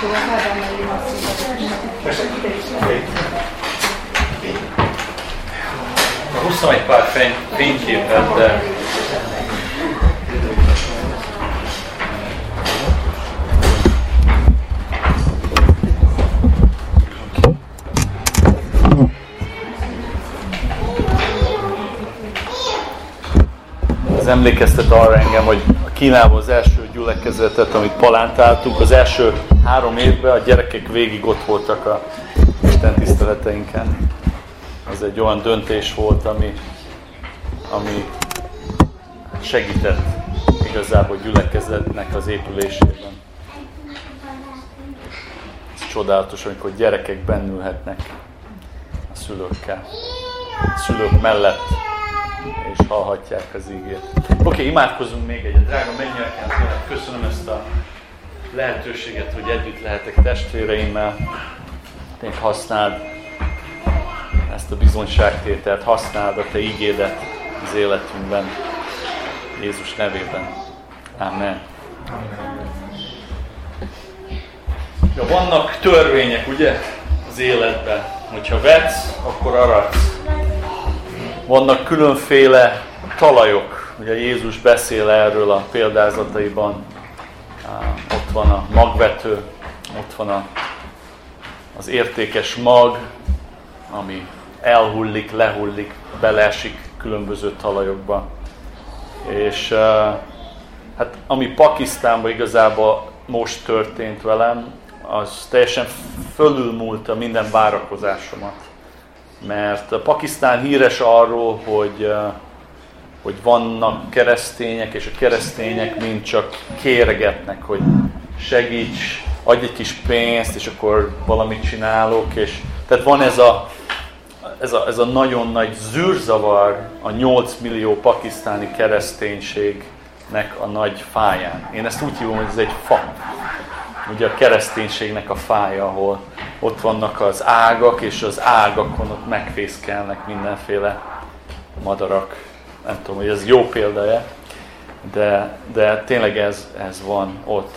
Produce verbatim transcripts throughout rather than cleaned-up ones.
Húztam egy pár fény, fényképet, de ez emlékeztet arra engem, hogy a Kínában az első gyülekezetet, amit palántáltunk, az első három évben a gyerekek végig ott voltak a Isten tiszteleteinken. Ez egy olyan döntés volt, ami, ami segített igazából gyülekezetnek az épülésében. Ez csodálatos, amikor gyerekek bennülhetnek a szülőkkel, a szülők mellett, és hallhatják az ígét. Oké, okay, imádkozunk még egyet. Drága mennyek, köszönöm ezt a lehetőséget, hogy együtt lehetek testvéreimmel. Még használd ezt a bizonyságtételt, használd a Te ígédet az életünkben. Jézus nevében. Amen. Ja, vannak törvények, ugye, az életben. Hogyha vetsz, akkor aratsz. Vannak különféle talajok. Ugye Jézus beszél erről a példázataiban. Ott van a magvető, ott van a, az értékes mag, ami elhullik, lehullik, beleesik különböző talajokba. És uh, hát ami Pakisztánban igazából most történt velem, az teljesen fölülmúlta minden várakozásomat. Mert Pakisztán híres arról, hogy, uh, hogy vannak keresztények, és a keresztények mind csak kérgetnek, hogy segíts, adj egy kis pénzt, és akkor valamit csinálok. És, tehát van ez a Ez a, ez a nagyon nagy zűrzavar a nyolc millió pakisztáni kereszténységnek a nagy fáján. Én ezt úgy hívom, hogy ez egy fa. Ugye a kereszténységnek a fája, ahol ott vannak az ágak, és az ágakon ott megfészkelnek mindenféle madarak. Nem tudom, hogy ez jó példa-e, de, de tényleg ez, ez van ott.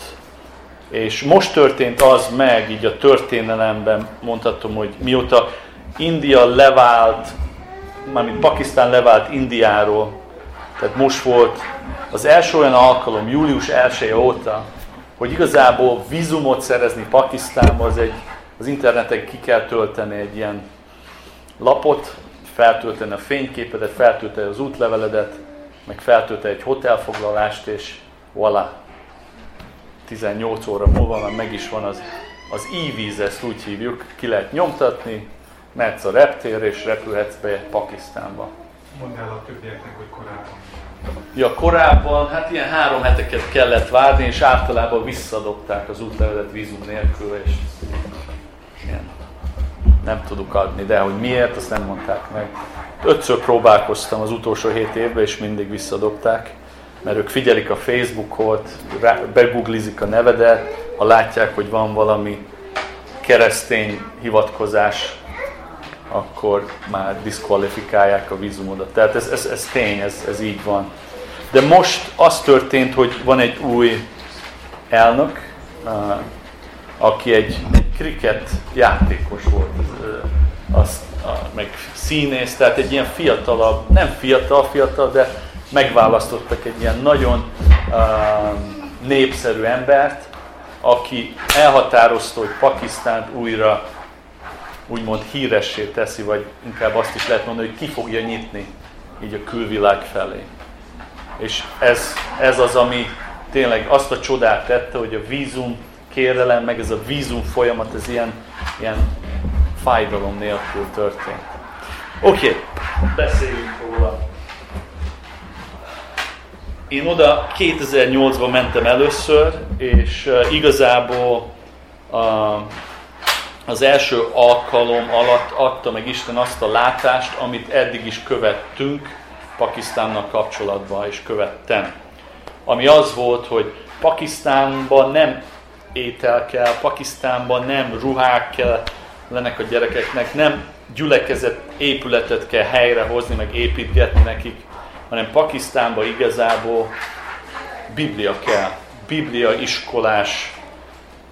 És most történt az meg, így a történelemben mondhatom, hogy mióta India levált, mármint Pakisztán levált Indiáról, tehát most volt az első olyan alkalom, július elseje óta, hogy igazából vízumot szerezni Pakisztánba, az, egy, az interneten ki kell tölteni egy ilyen lapot, feltölteni a fényképedet, feltölteni az útleveledet, meg feltölteni egy hotelfoglalást, és voilà, tizennyolc óra múlva már meg is van az, az e-víz, ezt úgy hívjuk, ki lehet nyomtatni, mehetsz a reptérre és repülhetsz be Pakisztánba. Mondd el a többieknek, hogy korábban. Ja, korábban, hát ilyen három heteket kellett várni, és általában visszadobták az útlevelet vízum nélkül, és ilyen, nem tudok adni, de hogy miért, azt nem mondták meg. Ötször próbálkoztam az utolsó hét évben, és mindig visszadobták, mert ők figyelik a Facebookot, begooglizik a nevedet, ha látják, hogy van valami keresztény hivatkozás, akkor már diszkvalifikálják a vízumodat. Tehát ez, ez, ez tény, ez, ez így van. De most az történt, hogy van egy új elnök, uh, aki egy, egy kriket játékos volt, uh, az, uh, meg színész, tehát egy ilyen fiatalabb, nem fiatal, fiatal, de megválasztottak egy ilyen nagyon uh, népszerű embert, aki elhatározta, hogy Pakisztánt újra úgymond híressé teszi, vagy inkább azt is lehet mondani, hogy ki fogja nyitni így a külvilág felé. És ez, ez az, ami tényleg azt a csodát tette, hogy a vízum kérelem, meg ez a vízum folyamat, ez ilyen, ilyen fájdalom nélkül történt. Oké, okay, beszéljünk róla. Én oda kétezer-nyolcban mentem először, és uh, igazából uh, az első alkalom alatt adta meg Isten azt a látást, amit eddig is követtünk Pakisztánnal kapcsolatban, és követtem. Ami az volt, hogy Pakisztánban nem étel kell, Pakisztánban nem ruhák kellenek a gyerekeknek, nem gyülekezet épületet kell helyrehozni, meg építgetni nekik, hanem Pakisztánban igazából Biblia kell. Biblia iskolás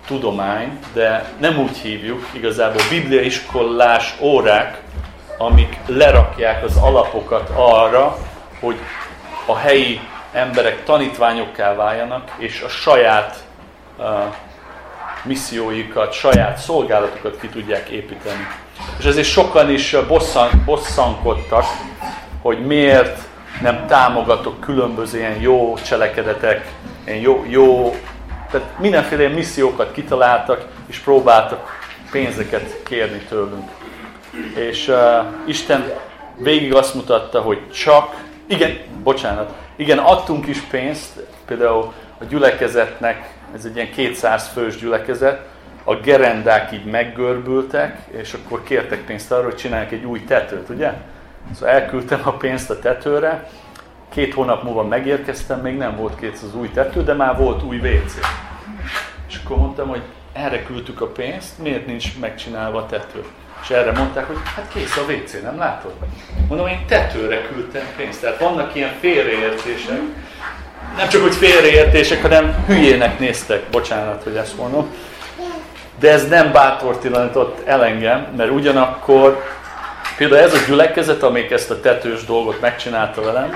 tudomány, de nem úgy hívjuk, igazából bibliaiskolás órák, amik lerakják az alapokat arra, hogy a helyi emberek tanítványokká váljanak, és a saját uh, misszióikat, saját szolgálatokat ki tudják építeni. És ezért sokan is bosszan, bosszankodtak, hogy miért nem támogatok különböző ilyen jó cselekedetek, ilyen jó, jó, tehát mindenféle missziókat kitaláltak, és próbáltak pénzeket kérni tőlünk. És uh, Isten végig azt mutatta, hogy csak, igen, bocsánat, igen, adtunk is pénzt, például a gyülekezetnek, ez egy ilyen kétszáz fős gyülekezet, a gerendák így meggörbültek, és akkor kértek pénzt arra, hogy csinálják egy új tetőt, ugye? Szóval elküldtem a pénzt a tetőre, két hónap múlva megérkeztem, még nem volt kész az új tető, de már volt új vé cé. És akkor mondtam, hogy erre küldtük a pénzt, miért nincs megcsinálva a tető? És erre mondták, hogy hát kész a vé cé, nem látod? Mondom, én tetőre küldtem pénzt, tehát vannak ilyen félreértések. Nem csak, hogy félreértések, hanem hülyének néztek, bocsánat, hogy ezt mondom. De ez nem bátortalanított el engem, mert ugyanakkor például ez a gyülekezet, amelyik ezt a tetős dolgot megcsinálta velem,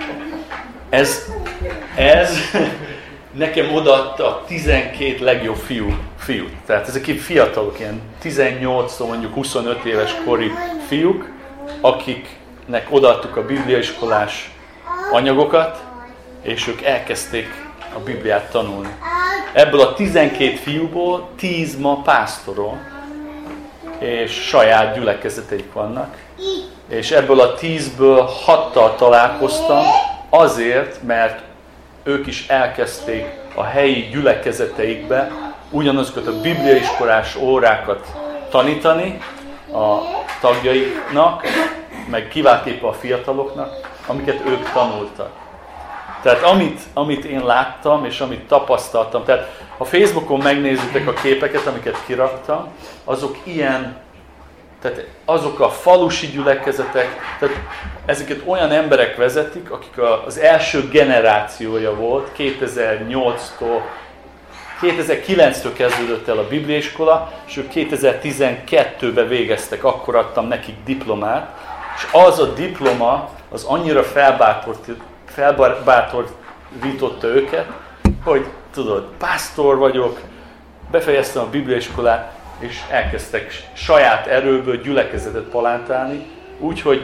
ez, ez nekem odaadta a tizenkét legjobb fiú, fiút. Tehát ezek így fiatalok, ilyen tizennyolc mondjuk huszonöt éves kori fiúk, akiknek odaadtuk a bibliaiskolás anyagokat, és ők elkezdték a Bibliát tanulni. Ebből a tizenkét fiúból tíz ma pásztorol, és saját gyülekezeteik vannak. És ebből a tízből hattal találkoztam azért, mert ők is elkezdték a helyi gyülekezeteikbe ugyanazokat a bibliaiskolás órákat tanítani a tagjaiknak, meg kiváltképpen a fiataloknak, amiket ők tanultak. Tehát amit, amit én láttam, és amit tapasztaltam, tehát ha Facebookon megnézitek a képeket, amiket kiraktam, azok ilyen, tehát azok a falusi gyülekezetek, tehát ezeket olyan emberek vezetik, akik az első generációja volt, kétezer-nyolctól, kétezer-kilenctől kezdődött el a bibliaiskola, és ők kétezer-tizenkettőben végeztek, akkor adtam nekik diplomát, és az a diploma az annyira felbátorított, felbátorította őket, hogy tudod, pásztor vagyok, befejeztem a bibliaiskolát, és elkezdtek saját erőből gyülekezetet palántálni, úgyhogy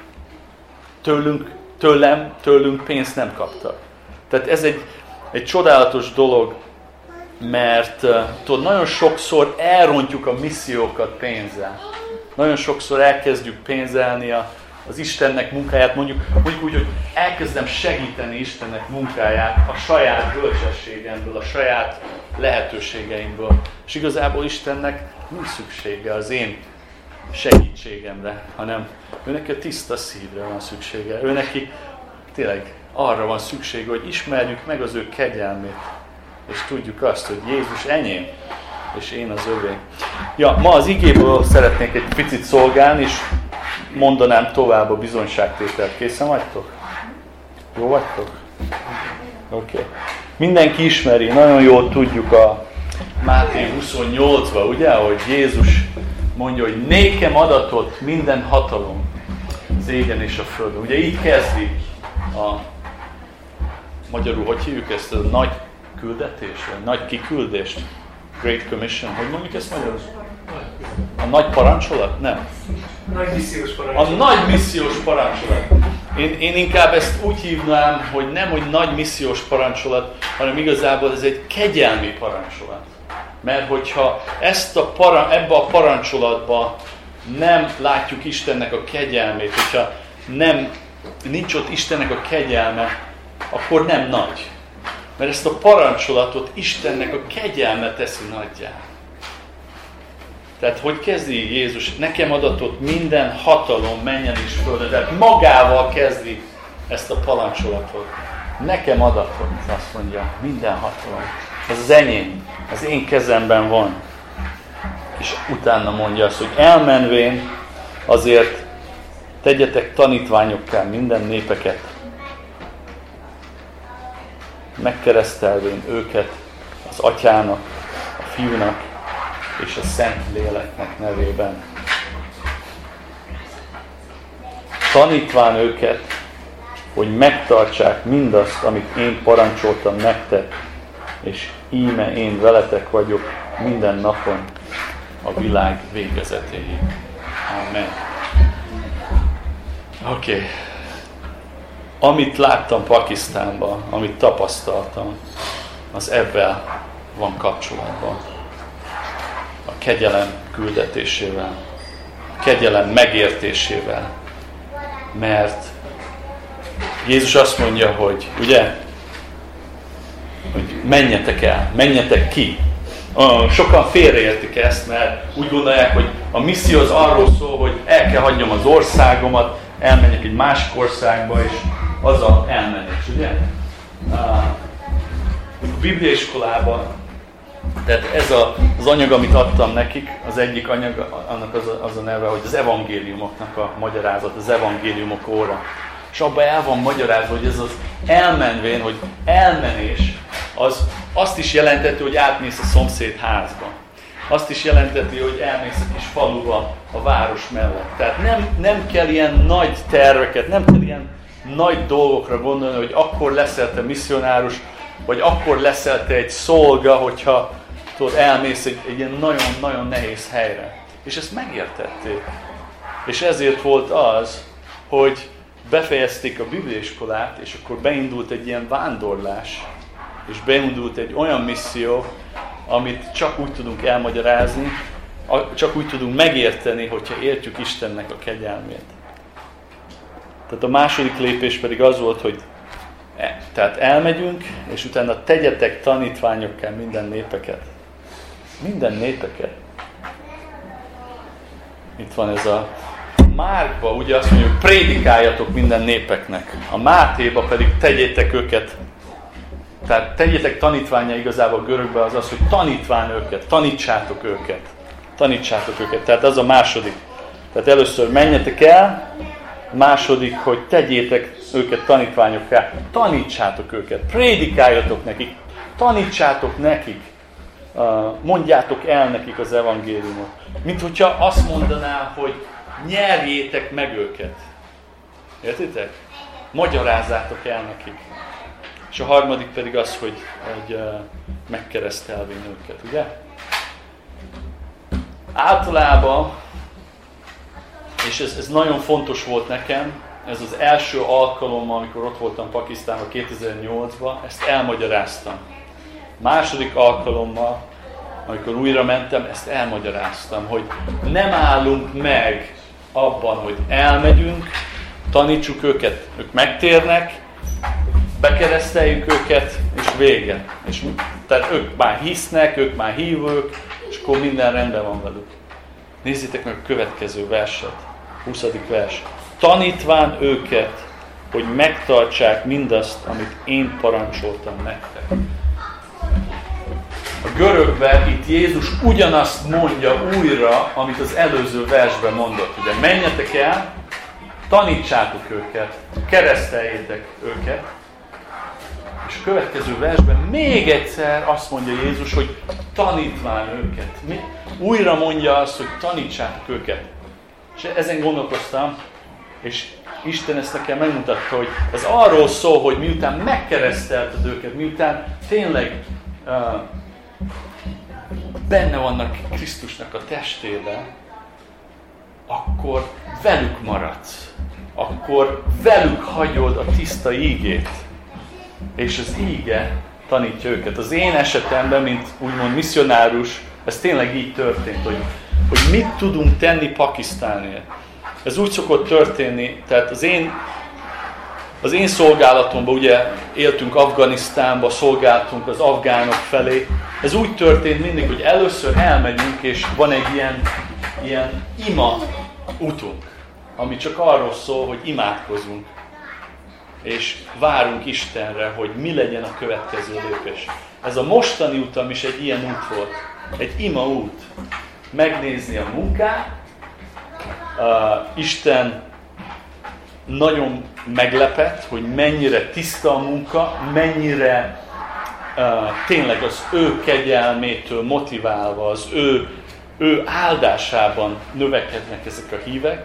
tőlünk, tőlem, tőlünk pénzt nem kaptak. Tehát ez egy, egy csodálatos dolog, mert tudod, nagyon sokszor elrontjuk a missziókat pénzzel. Nagyon sokszor elkezdjük pénzelni a az Istennek munkáját, mondjuk, mondjuk úgy, hogy elkezdem segíteni Istennek munkáját a saját bölcsességemből, a saját lehetőségeimből. És igazából Istennek nincs szüksége az én segítségemre, hanem ő neki a tiszta szívre van szüksége. Ő neki tényleg arra van szüksége, hogy ismerjük meg az ő kegyelmét, és tudjuk azt, hogy Jézus enyém, és én az övé. Ja, ma az igéből szeretnék egy picit szolgálni, és mondanám tovább a bizonyságtételt. Készen vagytok? Jó vagytok? Oké. Okay. Mindenki ismeri, nagyon jól tudjuk a Máté huszonnyolcban, ugye, hogy Jézus mondja, hogy nékem adatott minden hatalom az égen és a földön. Ugye így kezdi a magyarul, hogy hívjuk ezt, a nagy küldetés, vagy nagy kiküldést? Great Commission. Hogy mondjuk ezt magyarul? A nagy parancsolat? Nem. Nagy missziós parancsolat. A nagy missziós parancsolat. Én, én inkább ezt úgy hívnám, hogy nem, hogy nagy missziós parancsolat, hanem igazából ez egy kegyelmi parancsolat. Mert hogyha ezt a para, ebbe a parancsolatba nem látjuk Istennek a kegyelmét, hogyha nem, nincs ott Istennek a kegyelme, akkor nem nagy. Mert ezt a parancsolatot Istennek a kegyelme teszi nagyjá. Tehát, hogy kezdi Jézus? Nekem adatott minden hatalom menjen is földön. Tehát magával kezdi ezt a parancsolatot. Nekem adatott, azt mondja, minden hatalom. Ez az enyém, az én kezemben van. És utána mondja azt, hogy elmenvén azért tegyetek tanítványokká minden népeket, megkeresztelvén őket az Atyának, a Fiúnak és a Szent Léleknek nevében. Tanítván őket, hogy megtartsák mindazt, amit én parancsoltam nektek, és íme én veletek vagyok minden napon a világ végezetéig. Amen. Oké. Okay. Amit láttam Pakisztánban, amit tapasztaltam, az ebben van kapcsolatban. A kegyelem küldetésével, a kegyelem megértésével. Mert Jézus azt mondja, hogy ugye, hogy menjetek el, menjetek ki. Sokan félreértik ezt, mert úgy gondolják, hogy a misszió az arról szól, hogy el kell hagyjam az országomat, elmenjek egy másik országba, és az a elmenés, ugye? A bibliaiskolában, tehát ez a, az anyag, amit adtam nekik, az egyik anyag, annak az a, az a neve, hogy az evangéliumoknak a magyarázat, az evangéliumok óra. És abban el van magyarázva, hogy ez az elmenvén, hogy elmenés, az azt is jelenteti, hogy átmész a szomszéd házba. Azt is jelenteti, hogy elmész a kis faluba, a város mellett. Tehát nem, nem kell ilyen nagy terveket, nem kell ilyen nagy dolgokra gondolni, hogy akkor leszel te misszionárus, vagy akkor leszel te egy szolga, hogyha tudod, elmész egy, egy ilyen nagyon-nagyon nehéz helyre. És ezt megértették. És ezért volt az, hogy befejezték a bibliaiskolát, és akkor beindult egy ilyen vándorlás, és beindult egy olyan misszió, amit csak úgy tudunk elmagyarázni, csak úgy tudunk megérteni, hogyha értjük Istennek a kegyelmét. Tehát a második lépés pedig az volt, hogy e, tehát elmegyünk, és utána tegyetek tanítványokká minden népeket. Minden népeket. Itt van ez a Márkba, ugye azt mondjuk, prédikáljatok minden népeknek. A Mátéba pedig tegyétek őket. Tehát tegyétek tanítványa, igazából görögben az az, hogy tanítván őket, tanítsátok őket. Tanítsátok őket. Tehát ez a második. Tehát először menjetek el, második, hogy tegyétek őket tanítványokká, tanítsátok őket, prédikáljatok nekik, tanítsátok nekik, mondjátok el nekik az evangéliumot. Mint hogyha azt mondaná, hogy nyerjétek meg őket. Értitek? Magyarázzátok el nekik. És a harmadik pedig az, hogy, hogy megkeresztelvén őket, ugye? Általában, és ez, ez nagyon fontos volt nekem, ez az első alkalommal, amikor ott voltam Pakisztánban kétezer-nyolcban, ezt elmagyaráztam. Második alkalommal, amikor újra mentem, ezt elmagyaráztam, hogy nem állunk meg abban, hogy elmegyünk, tanítsuk őket, ők megtérnek, bekereszteljük őket, és vége. És, tehát ők már hisznek, ők már hívők, és akkor minden rendben van velük. Nézzétek meg a következő verset, huszadik vers. Tanítván őket, hogy megtartsák mindazt, amit én parancsoltam nektek. A görögben itt Jézus ugyanazt mondja újra, amit az előző versben mondott. Ugye menjetek el, tanítsátok őket, kereszteljétek őket, és a következő versben még egyszer azt mondja Jézus, hogy tanítván őket. Mi? Újra mondja azt, hogy tanítsátok őket. És ezen gondolkoztam, és Isten ezt nekem megmutatta, hogy ez arról szól, hogy miután megkeresztelted őket, miután tényleg uh, benne vannak Krisztusnak a testében, akkor velük maradsz. Akkor velük hagyod a tiszta ígét. És az íge tanítja őket. Az én esetemben, mint úgymond misszionárus, ez tényleg így történt, hogy, hogy mit tudunk tenni Pakisztánért. Ez úgy szokott történni, tehát az én, az én szolgálatomban, ugye éltünk Afganisztánba, szolgáltunk az afgánok felé. Ez úgy történt mindig, hogy először elmegyünk, és van egy ilyen, ilyen ima utunk, ami csak arról szól, hogy imádkozunk. És várunk Istenre, hogy mi legyen a következő lépés. Ez a mostani utam is egy ilyen út volt. Egy ima út. Megnézni a munkát. Uh, Isten nagyon meglepett, hogy mennyire tiszta a munka, mennyire tényleg az ő kegyelmétől motiválva, az ő, ő áldásában növekednek ezek a hívek.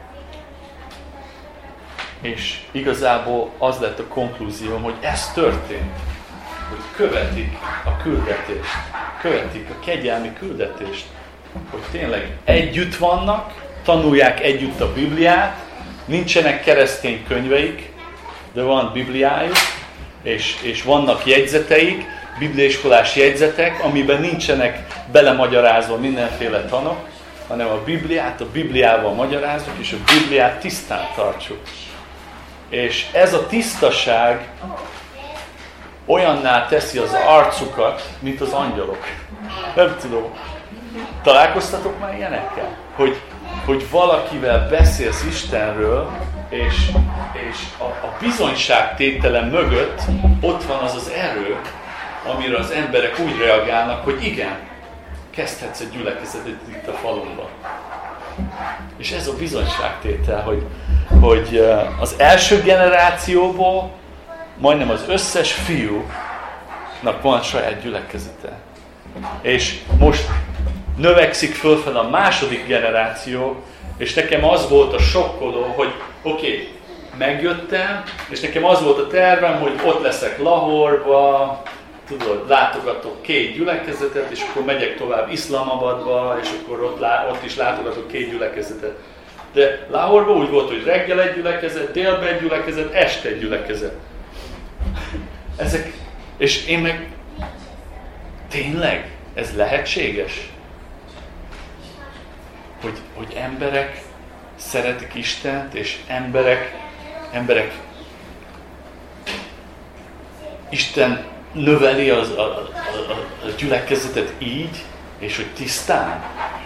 És igazából az lett a konklúzióm, hogy ez történt, hogy követik a küldetést, követik a kegyelmi küldetést, hogy tényleg együtt vannak, tanulják együtt a Bibliát, nincsenek keresztény könyveik, de van Bibliájuk, és, és vannak jegyzeteik, bibliaiskolás jegyzetek, amiben nincsenek belemagyarázva mindenféle tanok, hanem a Bibliát a Bibliával magyarázzuk, és a Bibliát tisztán tartsuk. És ez a tisztaság olyanná teszi az arcukat, mint az angyalok. Nem tudom. Találkoztatok már ilyenekkel? Hogy, hogy valakivel beszélsz Istenről, és, és a, a bizonyságtétele mögött ott van az az erő, amire az emberek úgy reagálnak, hogy igen, kezdhetsz egy gyülekezetet itt a falunban. És ez a bizonyságtétel, hogy, hogy az első generációból majdnem az összes fiúnak van saját gyülekezete. És most növekszik fölfel a második generáció, és nekem az volt a sokkoló, hogy oké, okay, megjöttem, és nekem az volt a tervem, hogy ott leszek Lahorba, tudod, látogatok két gyülekezetet, és akkor megyek tovább Iszlamabadba, és akkor ott, lá, ott is látogatok két gyülekezetet. De Lahorban úgy volt, hogy reggel egy gyülekezet, délben egy gyülekezet, este egy gyülekezet. Ezek, és én meg, tényleg, ez lehetséges? Hogy, hogy emberek szeretik Istent, és emberek, emberek Isten növeli az, a, a, a gyülekezetet így, és hogy tisztán.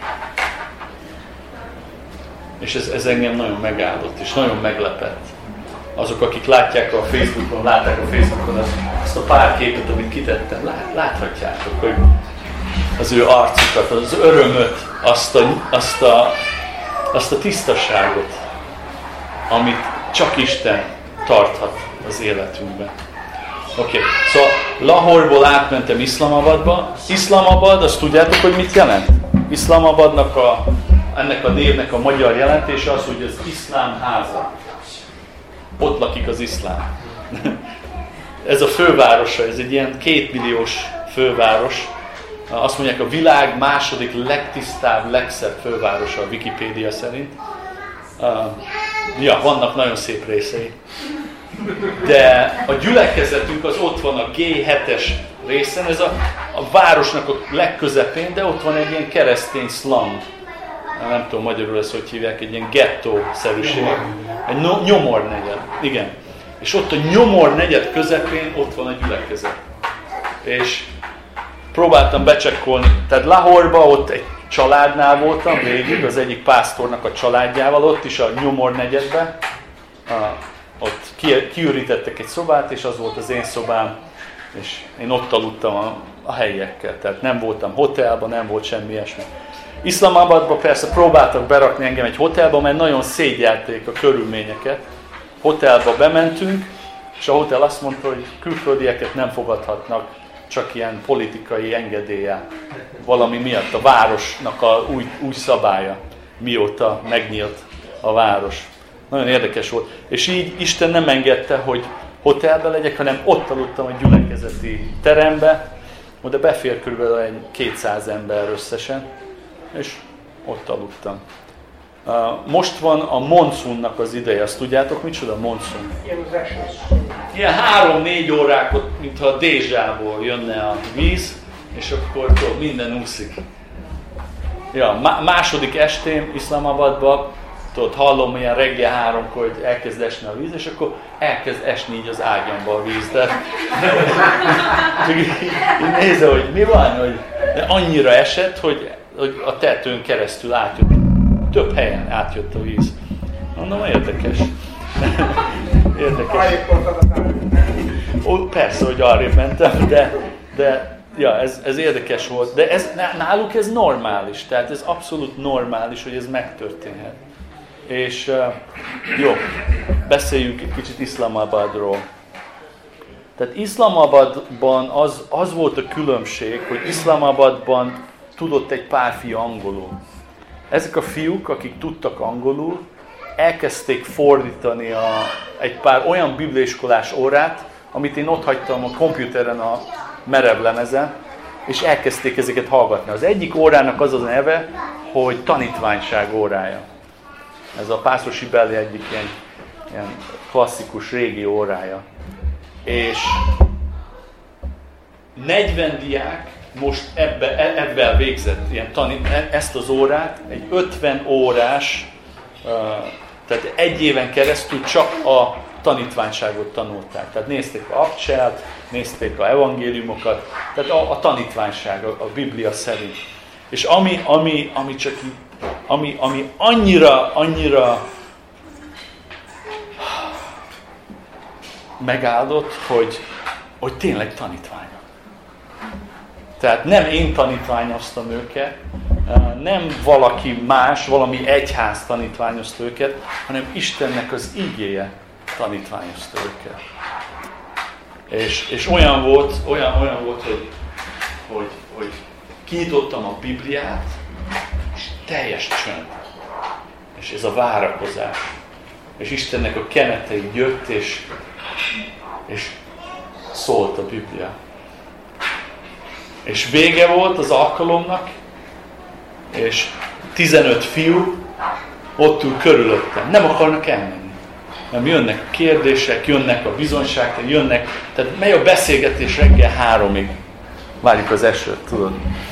És ez, ez engem nagyon megállott, és nagyon meglepett. Azok, akik látják a Facebookon, látják a Facebookon azt, azt a pár képet, amit kitettem, lát, láthatjátok, hogy az ő arcukat, az örömöt, azt a, azt a, azt a tisztaságot, amit csak Isten tarthat az életünkben. Oké, okay. Szóval Lahorból átmentem Iszlamabadba. Iszlamabad, azt tudjátok, hogy mit jelent? Iszlamabadnak a, ennek a névnek a magyar jelentése az, hogy az iszlám háza. Ott lakik az iszlám. Ez a fővárosa, ez egy ilyen kétmilliós főváros. Azt mondják, a világ második legtisztább, legszebb fővárosa a Wikipédia szerint. Uh, ja, vannak nagyon szép részei. De a gyülekezetünk az ott van a gé hetes részen, ez a, a városnak a legközepén, de ott van egy ilyen keresztény slum. Nem tudom magyarul ezt, hogy hívják, egy ilyen gettó-szerűség. Egy no, nyomornegyed. Igen. És ott a nyomornegyed közepén ott van a gyülekezet. És próbáltam becsekkolni. Tehát Lahorba ott egy családnál voltam végig, az egyik pásztornak a családjával, ott is a nyomornegyedben. Ott kiürítettek egy szobát, és az volt az én szobám, és én ott aludtam a, a helyiekkel. Tehát nem voltam hotelban, nem volt semmi ilyesmi. Iszlamabadban persze próbáltak berakni engem egy hotelba, mert nagyon szégyelték a körülményeket. Hotelba bementünk, és a hotel azt mondta, hogy külföldieket nem fogadhatnak, csak ilyen politikai engedéllyel. Valami miatt a városnak a új, új szabálya, mióta megnyílt a város. Nagyon érdekes volt. És így Isten nem engedte, hogy hotelbe legyek, hanem ott aludtam a gyülekezeti terembe, oda befér körülbelül egy kétszáz ember összesen, és ott aludtam. Most van a monszunnak az ideje, azt tudjátok, micsoda monszun? Ilyen három-négy órákot, mintha a Dézsából jönne a víz, és akkor tudod, minden úszik. Ja, második estém Iszlamabadban, tudod, hallom ilyen reggel háromkor, hogy elkezd esni a víz, és akkor elkezd esni így az ágyamba a víz. De így nézem, hogy mi van, hogy annyira esett, hogy, hogy a tetőn keresztül átjött. Több helyen átjött a víz. Mondom, érdekes. Érdekes. Ó, persze, hogy arrébb mentem, de, de ja, ez, ez érdekes volt. De ez, náluk ez normális, tehát ez abszolút normális, hogy ez megtörténhet. És uh, jó, beszéljünk egy kicsit Iszlamabadról. Tehát Iszlamabadban az, az volt a különbség, hogy Iszlamabadban tudott egy pár fiú angolul. Ezek a fiúk, akik tudtak angolul, elkezdték fordítani a, egy pár olyan bibliaiskolás órát, amit én ott hagytam a komputeren a merevlemezen, és elkezdték ezeket hallgatni. Az egyik órának az az neve, hogy tanítványság órája. Ez a Pásztor Sibeli egyik ilyen, ilyen klasszikus régi órája. És negyven diák most ebbe, ebben végzett ilyen tanít, ezt az órát, egy ötven órás, tehát egy éven keresztül csak a tanítványságot tanulták. Tehát nézték a Abcselt, nézték a evangéliumokat, tehát a, a tanítványság, a, a Biblia szerint. És ami, ami, ami csak ami, ami annyira, annyira megáldott, hogy, hogy tényleg tanítványok. Tehát nem én tanítványoztam őket, nem valaki más, valami egyház tanítványozta őket, hanem Istennek az igéje tanítványozta őket. És, és olyan volt, olyan, olyan volt, hogy, hogy, hogy kinyitottam a Bibliát, és teljes csönd. És ez a várakozás. És Istennek a kenetei jött, és, és szólt a Biblia. És vége volt az alkalomnak, és tizenöt fiú ott ül körülöttem. Nem akarnak elmenni. Nem jönnek a kérdések, jönnek a bizonyságok, jönnek, tehát megy a beszélgetés reggel háromig. Várjuk az esőt, tudod.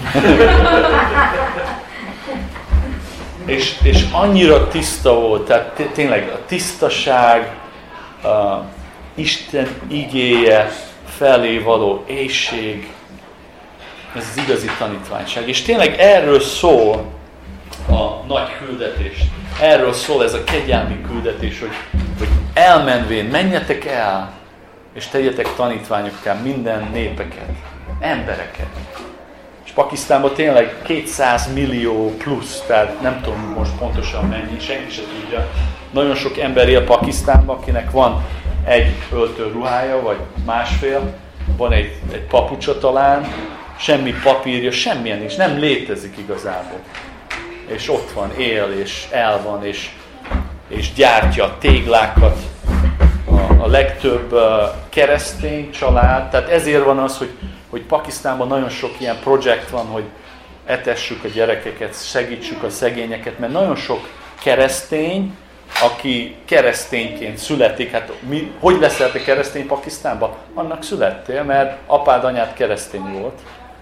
és, és annyira tiszta volt, tehát tényleg a tisztaság, a Isten igéje felé való éhség, ez az igazi tanítványság. És tényleg erről szól a nagy küldetés. Erről szól ez a kegyelmi küldetés, hogy, hogy elmenvén, menjetek el, és tegyetek tanítványokká minden népeket, embereket. És Pakisztánban tényleg kétszáz millió plusz, tehát nem tudom most pontosan mennyi, senki se tudja. Nagyon sok ember él Pakisztánban, akinek van egy öltőruhája, vagy másfél, van egy, egy papucsa talán, semmi papírja, semmilyen is, nem létezik igazából. És ott van, él, és el van, és, és gyártja a téglákat a, a legtöbb uh, keresztény család. Tehát ezért van az, hogy, hogy Pakisztánban nagyon sok ilyen projekt van, hogy etessük a gyerekeket, segítsük a szegényeket, mert nagyon sok keresztény, aki keresztényként születik, hát mi, hogy leszel te keresztény Pakisztánban? Annak születtél, mert apád, anyád keresztény volt,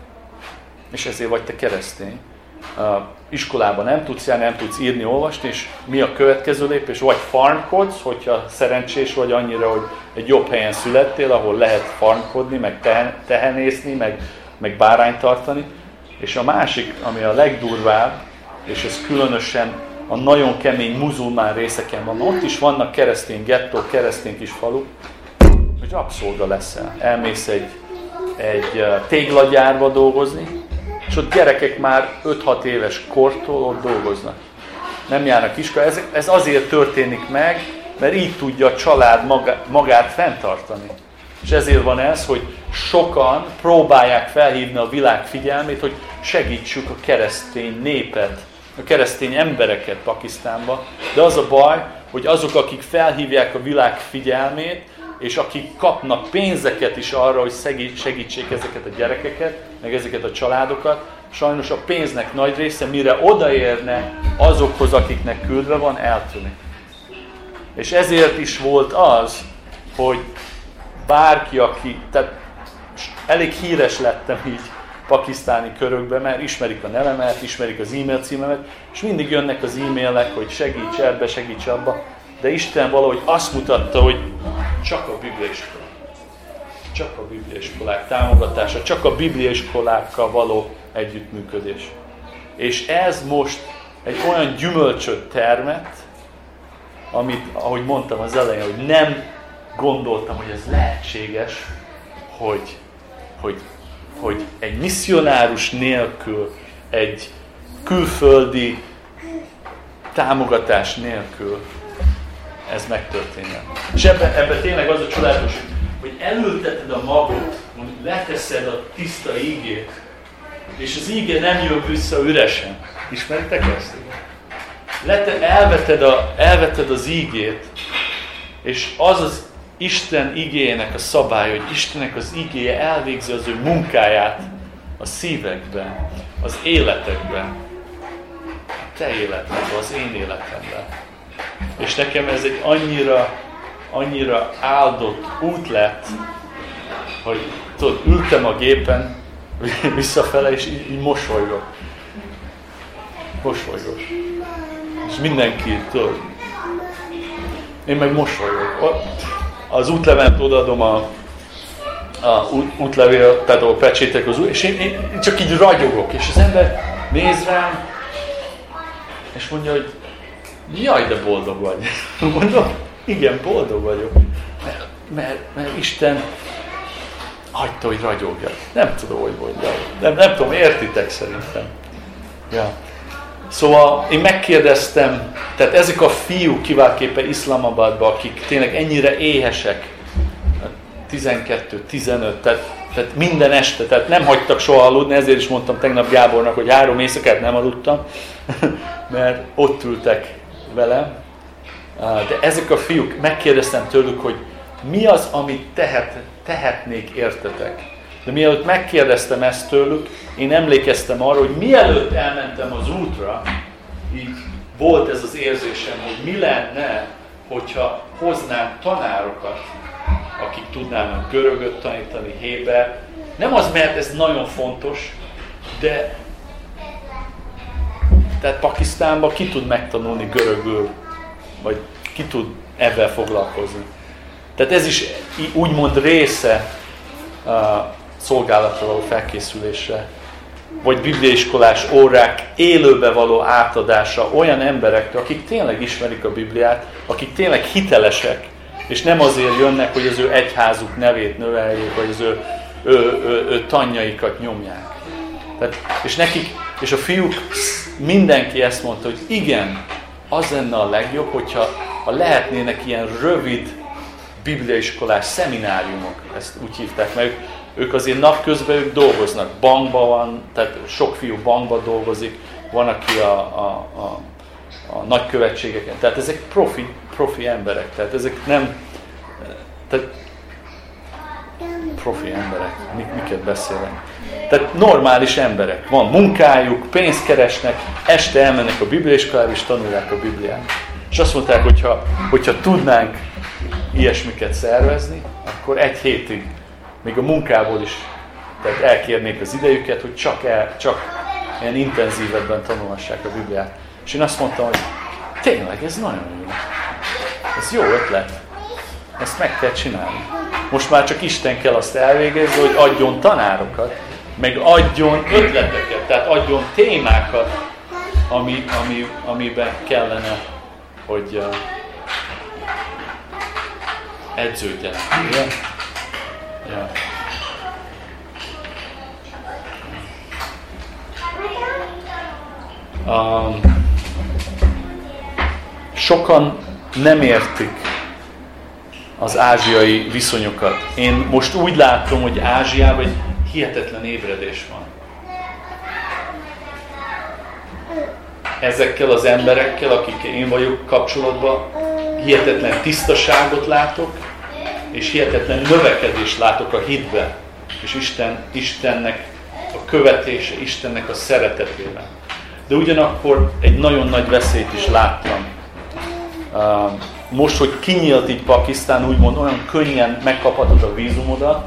és ezért vagy te keresztény. Uh, iskolában nem tudsz járni, nem tudsz írni, olvasni, és mi a következő lépés? Vagy farmkodsz, hogyha szerencsés vagy annyira, hogy egy jobb helyen születtél, ahol lehet farmkodni, meg tehen, tehenészni, meg, meg bárányt tartani. És a másik, ami a legdurvább, és ez különösen a nagyon kemény muzulmán részeken van, ott is vannak keresztény gettók, keresztény kis faluk, hogy rabszolga leszel. Elmész egy, egy téglagyárba dolgozni, és ott gyerekek már öt-hat éves kortól ott dolgoznak. Nem járnak iskolába. Ez, ez azért történik meg, mert így tudja a család magát, magát fenntartani. És ezért van ez, hogy sokan próbálják felhívni a világ figyelmét, hogy segítsük a keresztény népet, a keresztény embereket Pakisztánba. De az a baj, hogy azok, akik felhívják a világ figyelmét, és akik kapnak pénzeket is arra, hogy segítsék ezeket a gyerekeket, meg ezeket a családokat, sajnos a pénznek nagy része, mire odaérne azokhoz, akiknek küldve van, eltűnik. És ezért is volt az, hogy bárki, aki, tehát elég híres lettem így pakisztáni körökben, mert ismerik a nevemet, ismerik az e-mail címemet, és mindig jönnek az e-mailek, hogy segíts ebbe, segíts abba, de Isten valahogy azt mutatta, hogy csak a bibliaiskolák, csak a bibliaiskolák támogatása, csak a bibliaiskolákkal való együttműködés. És ez most egy olyan gyümölcsöt termet, amit, ahogy mondtam az elején, hogy nem gondoltam, hogy ez lehetséges, hogy, hogy, hogy egy misszionárus nélkül, egy külföldi támogatás nélkül ez megtörténjen. És ebben ebbe tényleg az a csodálatos, hogy elülteted a magot, mondjuk leteszed a tiszta ígét, és az íge nem jön vissza üresen. Ismeritek ezt? Lete, elveted, a, elveted az ígét, és az az Isten igéjének a szabály, hogy Istennek az igéje elvégzi az ő munkáját a szívekben, az életekben, a te életedben, az én életemben. És nekem ez egy annyira, annyira áldott út lett, hogy tudod, ültem a gépen visszafele, és így, így mosolygok. Mosolygok. És mindenki, tudod, én meg mosolygok. Az útlevelet odaadom a, a útlevél, például pecsétek az út, és én, én csak így ragyogok, és az ember néz rám, és mondja, hogy jaj, de boldog vagy. Mondom, igen, boldog vagyok. Mert, mert, mert Isten hagyta, hogy ragyogjak. Nem tudom, hogy mondjam. Nem, nem tudom, értitek szerintem. Ja. Szóval én megkérdeztem, tehát ezek a fiúk kiváltképpen Iszlamabadban, akik tényleg ennyire éhesek, tizenkettő, tizenöt, tehát, tehát minden este, tehát nem hagytak soha aludni, ezért is mondtam tegnap Gábornak, hogy három éjszakát nem aludtam, mert ott ültek velem. De ezek a fiúk, megkérdeztem tőlük, hogy mi az, amit tehet, tehetnék értetek. De mielőtt megkérdeztem ezt tőlük, én emlékeztem arra, hogy mielőtt elmentem az útra, így volt ez az érzésem, hogy mi lenne, hogyha hoznánk tanárokat, akik tudnának görögöt tanítani, héber. Nem az, mert ez nagyon fontos, de tehát Pakisztánban ki tud megtanulni görögül, vagy ki tud ebben foglalkozni. Tehát ez is úgymond része a szolgálatra való felkészülésre, vagy bibliaiskolás órák élőbe való átadása olyan emberekre, akik tényleg ismerik a Bibliát, akik tényleg hitelesek, és nem azért jönnek, hogy az ő egyházuk nevét növeljék, vagy az ő, ő, ő, ő tanjaikat nyomják. Tehát, és nekik, és a fiúk, mindenki ezt mondta, hogy igen, az lenne a legjobb, hogyha ha lehetnének ilyen rövid bibliaiskolás szemináriumok, ezt úgy hívták meg, ők azért napközben ők dolgoznak, bankban van, tehát sok fiú bankban dolgozik, van, aki a, a, a, a nagykövetségeken, tehát ezek profi, profi emberek, tehát ezek nem, tehát profi emberek, mik, miket beszélnek. Tehát normális emberek, van munkájuk, pénzt keresnek, este elmennek a bibliaiskolába és tanulják a Bibliát. És azt mondták, hogyha, hogyha tudnánk ilyesmiket szervezni, akkor egy hétig, még a munkából is tehát elkérnék az idejüket, hogy csak, el, csak ilyen intenzívebben tanulhassák a Bibliát. És én azt mondtam, hogy tényleg ez nagyon jó. Ez jó ötlet. Ezt meg kell csinálni. Most már csak Isten kell azt elvégezni, hogy adjon tanárokat, meg adjon ötleteket, tehát adjon témákat, ami, ami, amiben kellene, hogy uh, edződjenek. Yeah. Yeah. Um, sokan nem értik az ázsiai viszonyokat. Én most úgy látom, hogy Ázsiában egy hihetetlen ébredés van. Ezekkel az emberekkel, akikkel én vagyok kapcsolatban, hihetetlen tisztaságot látok, és hihetetlen növekedést látok a hitbe, és Isten, Istennek a követése, Istennek a szeretetében. De ugyanakkor egy nagyon nagy veszélyt is láttam. Most, hogy kinyílt így Pakisztán, úgymond olyan könnyen megkaphatod a vízumodat,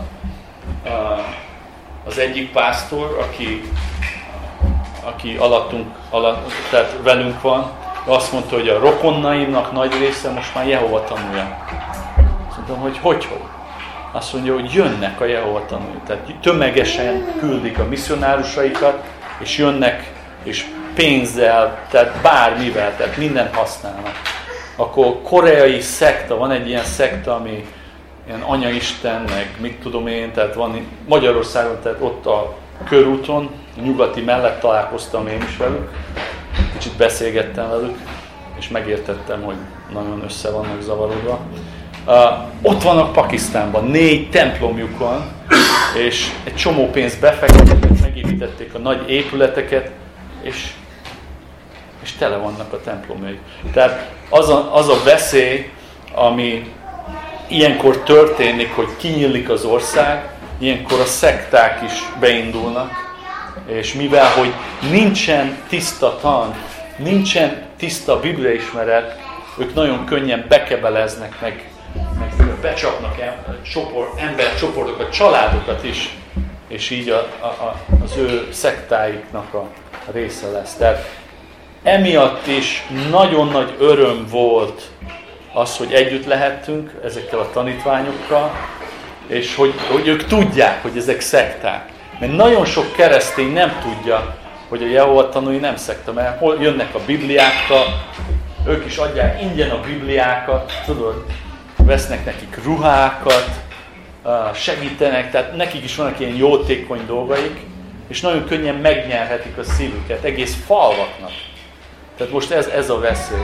az egyik pásztor, aki, aki alattunk, alatt, tehát velünk van, azt mondta, hogy a rokonnaimnak nagy része most már Jehova tanulja. Azt mondtam, hogy hogy, hogy? Azt mondja, hogy jönnek a Jehova tanulók. Tehát tömegesen küldik a misszionárusaikat, és jönnek, és pénzzel, tehát bármivel, tehát mindent használnak. Akkor koreai szekta, van egy ilyen szekta, ami ilyen anyaisten, meg mit tudom én, tehát van Magyarországon, tehát ott a körúton, a nyugati mellett találkoztam én is velük, kicsit beszélgettem velük, és megértettem, hogy nagyon össze vannak zavarodva. Uh, ott vannak Pakisztánban, négy templomjuk van, és egy csomó pénzt befektettek, megépítették a nagy épületeket, és, és tele vannak a templomjaik. Tehát az a, az a veszély, ami ilyenkor történik, hogy kinyílik az ország, ilyenkor a szekták is beindulnak, és mivel, hogy nincsen tiszta tan, nincsen tiszta bibliaismeret, ők nagyon könnyen bekebeleznek, meg, meg becsapnak em, csopor, embercsoportokat, családokat is, és így a, a, a, az ő szektáiknak a része lesz. Tehát emiatt is nagyon nagy öröm volt az, hogy együtt lehettünk ezekkel a tanítványokkal, és hogy, hogy ők tudják, hogy ezek szekták. Mert nagyon sok keresztény nem tudja, hogy a Jehova tanúi nem szekta, mert hol jönnek a Bibliákkal, ők is adják ingyen a Bibliákat, tudod, vesznek nekik ruhákat, segítenek, tehát nekik is vannak ilyen jótékony dolgaik, és nagyon könnyen megnyerhetik a szívüket, egész falvaknak. Tehát most ez, ez a veszély.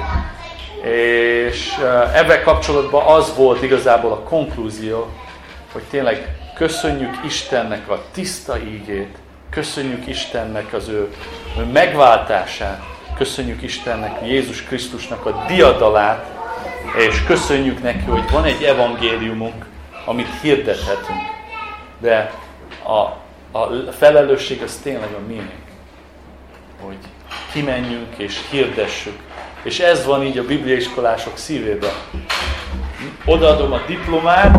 És ebben kapcsolatban az volt igazából a konklúzió, hogy tényleg köszönjük Istennek a tiszta ígét, köszönjük Istennek az ő, ő megváltását, köszönjük Istennek Jézus Krisztusnak a diadalát, és köszönjük neki, hogy van egy evangéliumunk, amit hirdethetünk. De a, a felelősség az tényleg a miénk, hogy kimenjünk és hirdessük. És ez van így a bibliaiskolások szívében. Odaadom a diplomát,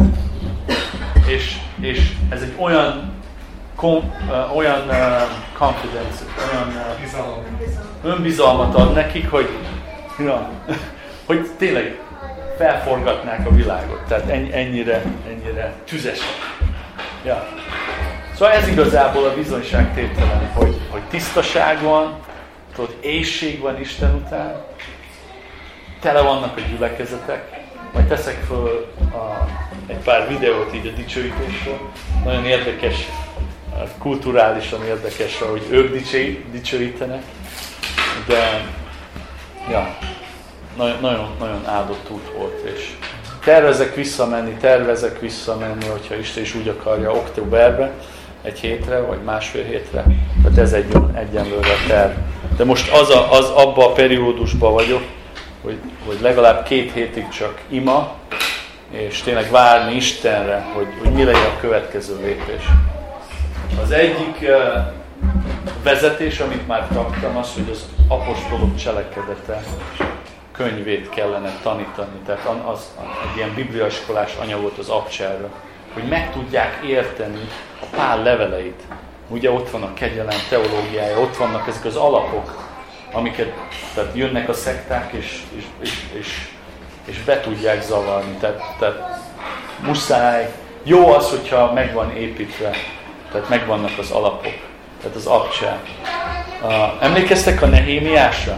és, és ez egy olyan kom, uh, olyan uh, confidence, olyan uh, önbizalmat ad nekik, hogy, ja, hogy tényleg felforgatnák a világot. Tehát ennyire, ennyire tüzesek. Ja. Szóval ez igazából a bizonyságtételen, hogy, hogy tisztaság van, tudod, éhség van Isten után, tele vannak a gyülekezetek. Majd teszek föl a, egy pár videót így a dicsőítésről. Nagyon érdekes, kulturálisan érdekes, hogy ők dicső, dicsőítenek. De ja, nagyon, nagyon, nagyon áldott út volt. És tervezek visszamenni, tervezek visszamenni, hogyha Isten is úgy akarja, októberben, egy hétre, vagy másfél hétre. Tehát ez egy egyenlőre terv. De most az, a, az abba a periódusban vagyok, hogy, hogy legalább két hétig csak ima, és tényleg várni Istenre, hogy, hogy mi legyen a következő lépés. Az egyik uh, vezetés, amit már kaptam, az, hogy az apostolok cselekedete könyvét kellene tanítani. Tehát az, az egy ilyen bibliaiskolás anyagot az abcserre, hogy meg tudják érteni a Pál leveleit. Ugye ott van a kegyelem teológiája, ott vannak ezek az alapok, amiket tehát jönnek a szekták, és, és, és, és, és be tudják zavarni. Tehát, tehát muszáj, jó az, hogyha meg van építve, tehát megvannak az alapok, tehát az abcsel. Uh, emlékeztek a Nehémiásra?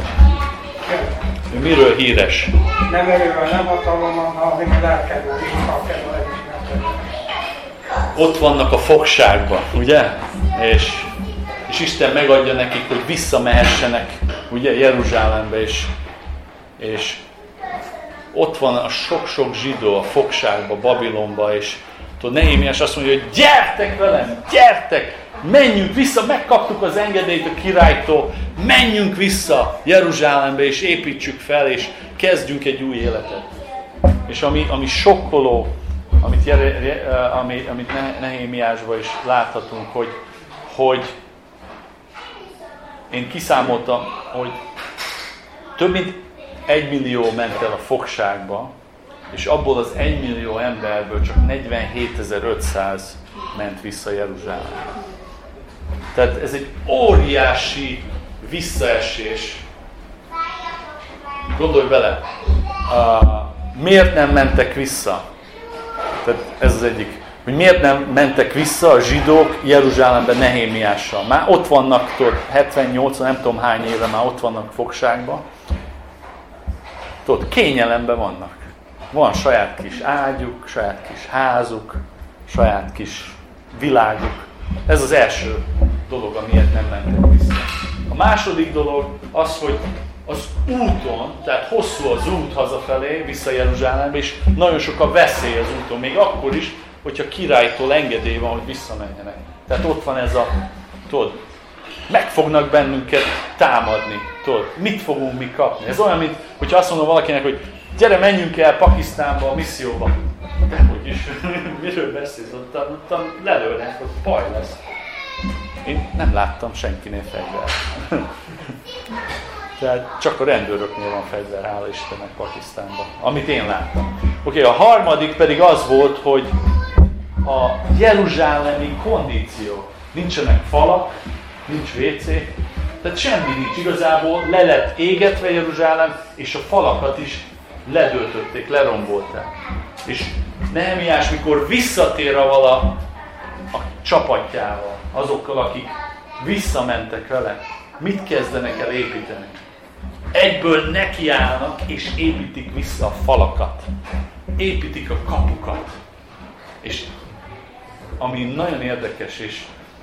Ő miről híres? Nem erővel, nem hatalommal, hanem a lelkedről, Istenkedről elismerkedről. Ott vannak a fogságban, ugye? És, és Isten megadja nekik, hogy visszamehessenek, ugye, Jeruzsálembe, és, és ott van a sok-sok zsidó a fogságba, Babilonba, és tudod, Nehémiás azt mondja, hogy gyertek velem, gyertek, menjünk vissza, megkaptuk az engedélyt a királytól, menjünk vissza Jeruzsálembe, és építsük fel, és kezdjünk egy új életet. És ami, ami sokkoló, amit, ami, amit Nehémiásban is láthatunk, hogy, hogy én kiszámoltam, hogy több mint egy millió ment el a fogságba, és abból az egy millió emberből csak negyvenhétezer-ötszáz ment vissza Jeruzsálembe. Tehát ez egy óriási visszaesés. Gondolj bele, uh, miért nem mentek vissza? Tehát ez az egyik. Hogy miért nem mentek vissza a zsidók Jeruzsálembe Nehémiással? Már ott vannak, tudod, hetven-nyolcvan, nem tudom hány éve már ott vannak fogságban. Tudod, kényelemben vannak. Van saját kis ágyuk, saját kis házuk, saját kis világuk. Ez az első dolog, amiért nem mentek vissza. A második dolog az, hogy az úton, tehát hosszú az út hazafelé, vissza Jeruzsálembe, és nagyon sok a veszély az úton, még akkor is, hogyha királytól engedély van, hogy visszamenjenek. Tehát ott van ez a, tudod, meg fognak bennünket támadni, tudod, mit fogunk mi kapni. Ez olyan, mint hogyha azt mondom valakinek, hogy gyere, menjünk el Pakisztánba a misszióba. Dehogy is, miről beszélsz, ott, ott lelőnek, ott baj lesz. Én nem láttam senkinél fegyvert. Tehát csak a rendőröknél van fegyver, hála Istennek Pakisztánban, amit én láttam. Oké, okay, a harmadik pedig az volt, hogy a jeruzsálemi kondíció. Nincsenek falak, nincs vé cé, tehát semmi nincs. Igazából le lett égetve Jeruzsálem, és a falakat is ledöltötték, lerombolták. És Nehemiás, mikor visszatér a vala a csapatjával, azokkal, akik visszamentek vele, mit kezdenek el építeni? Egyből nekiállnak és építik vissza a falakat. Építik a kapukat. És ami nagyon érdekes, és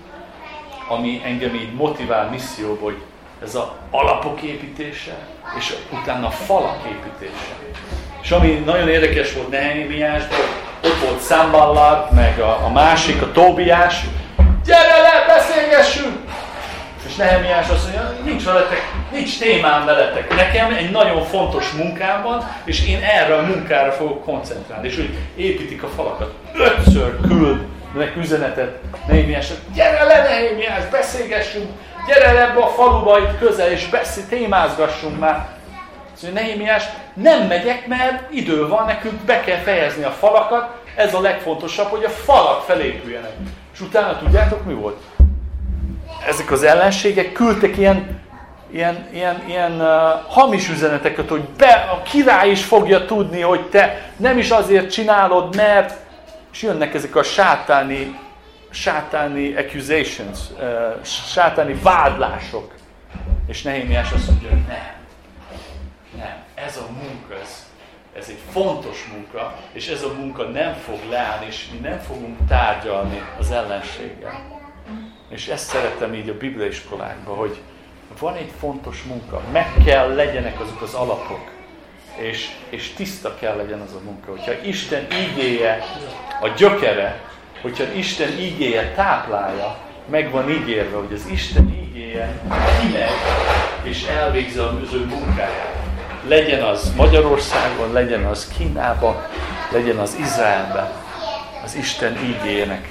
ami engem így motivál misszióba, hogy ez az alapok építése, és utána a falak építése. És ami nagyon érdekes volt Nehemiásban, ott volt Sanballat, meg a, a másik, a Tóbiás. Gyere le, beszélgessünk! És Nehemiás azt mondja, nincs veletek, nincs témám veletek. Nekem egy nagyon fontos munkám van, és én erre a munkára fogok koncentrálni. És úgy építik a falakat. Ötször küldnek üzenetet Nehemiásnak. Gyere le, Nehemiás, beszélgessünk! Gyere le ebbe a faluba itt közel, és beszél, témázgassunk már! Szóval Nehemiás, nem megyek, mert idő van, nekünk be kell fejezni a falakat. Ez a legfontosabb, hogy a falak felépüljenek. És utána tudjátok, mi volt? Ezek az ellenségek küldtek ilyen, ilyen, ilyen, ilyen uh, hamis üzeneteket, hogy be, a király is fogja tudni, hogy te nem is azért csinálod, mert... És jönnek ezek a sátáni, sátáni accusations, uh, sátáni vádlások. És Nehemiás azt mondja, hogy nem, nem, ez a munka, ez, ez egy fontos munka, és ez a munka nem fog leállni, és mi nem fogunk tárgyalni az ellenséggel. És ezt szeretem így a bibliaiskolákban, hogy van egy fontos munka, meg kell legyenek azok az alapok, és, és tiszta kell legyen az a munka. Hogyha Isten ígéje a gyökere, hogyha Isten ígéje táplálja, meg van ígérve, hogy az Isten ígéje kimegy, és elvégzi az ő munkáját. Legyen az Magyarországon, legyen az Kínában, legyen az Izraelben, az Isten ígéjének.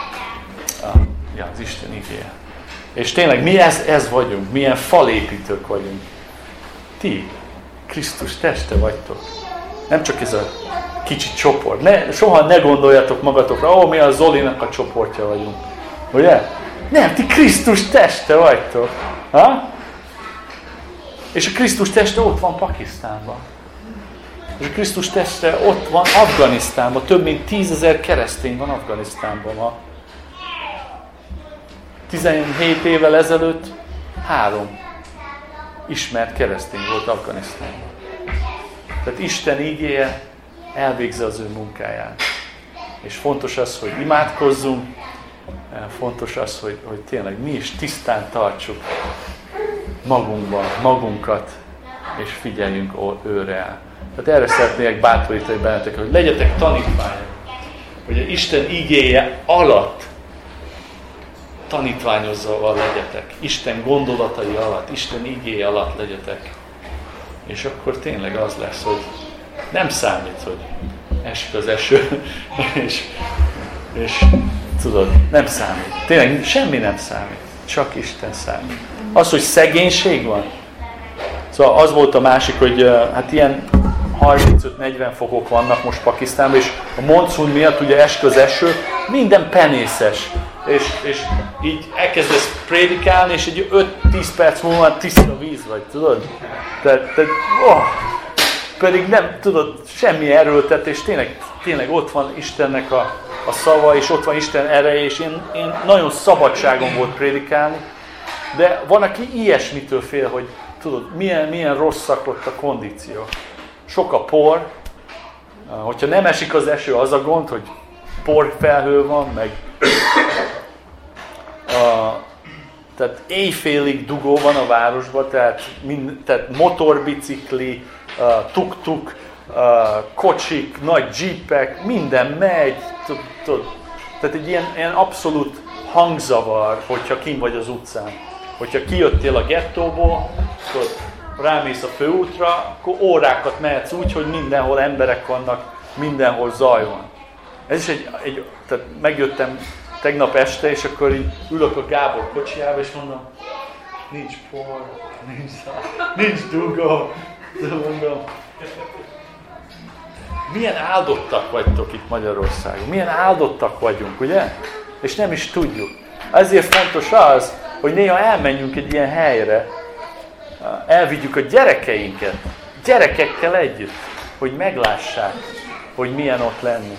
Ja, az Isten igéje. És tényleg mi ez, ez vagyunk, milyen falépítők vagyunk. Ti, Krisztus teste vagytok. Nem csak ez a kicsi csoport. Ne, soha ne gondoljatok magatokra, ó, mi a Zolinak a csoportja vagyunk. Ugye? Nem, ti Krisztus teste vagytok. Ha? És a Krisztus teste ott van Pakisztánban. És a Krisztus teste ott van Afganisztánban. Több mint tízezer keresztény van Afganisztánban ma. tizenhét évvel ezelőtt három ismert keresztény volt Afganisztánban. Tehát Isten ígéje elvégzi az ő munkáját. És fontos az, hogy imádkozzunk, fontos az, hogy, hogy tényleg mi is tisztán tartsuk magunkban, magunkat, és figyeljünk őre el. Tehát erre szeretnék bátorítani bennetek, hogy legyetek tanítványok, hogy az Isten ígéje alatt tanítványozóval legyetek. Isten gondolatai alatt, Isten igéje alatt legyetek. És akkor tényleg az lesz, hogy nem számít, hogy esik az eső, és, és tudod, nem számít. Tényleg semmi nem számít, csak Isten számít. Az, hogy szegénység van. Szóval az volt a másik, hogy hát ilyen harmincöt-negyven fokok vannak most Pakisztánban, és a monszun miatt ugye esik az eső, minden penészes. És, és így elkezdesz prédikálni, és egy öt-tíz perc múlva tiszta víz vagy, tudod? Tehát, tehát oh, pedig nem tudod, semmi erőltetés, tényleg, tényleg ott van Istennek a, a szava, és ott van Isten ereje, és én, én nagyon szabadságom volt prédikálni, de van, aki ilyesmitől fél, hogy tudod, milyen, milyen rosszak ott a kondíció. Sok a por, hogyha nem esik az eső, az a gond, hogy porfelhő van, meg a, tehát éjfélig dugó van a városban, tehát, mind, tehát motorbicikli, uh, tuk-tuk, uh, kocsik, nagy jeepek, minden megy, tud, tud. Tehát egy ilyen, ilyen abszolút hangzavar, hogyha kint vagy az utcán. Hogyha kijöttél a gettóból, tudod, rámész a főútra, akkor órákat mehetsz úgy, hogy mindenhol emberek vannak, mindenhol zaj van. Ez is egy, egy tehát megjöttem tegnap este, és akkor így ülök a Gábor kocsijába, és mondom, nincs por, nincs zaj, nincs dugó. Mondom, milyen áldottak vagytok itt Magyarországon, milyen áldottak vagyunk, ugye? És nem is tudjuk. Ezért fontos az, hogy néha elmenjünk egy ilyen helyre, elvigyük a gyerekeinket, gyerekekkel együtt, hogy meglássák, hogy milyen ott lenni.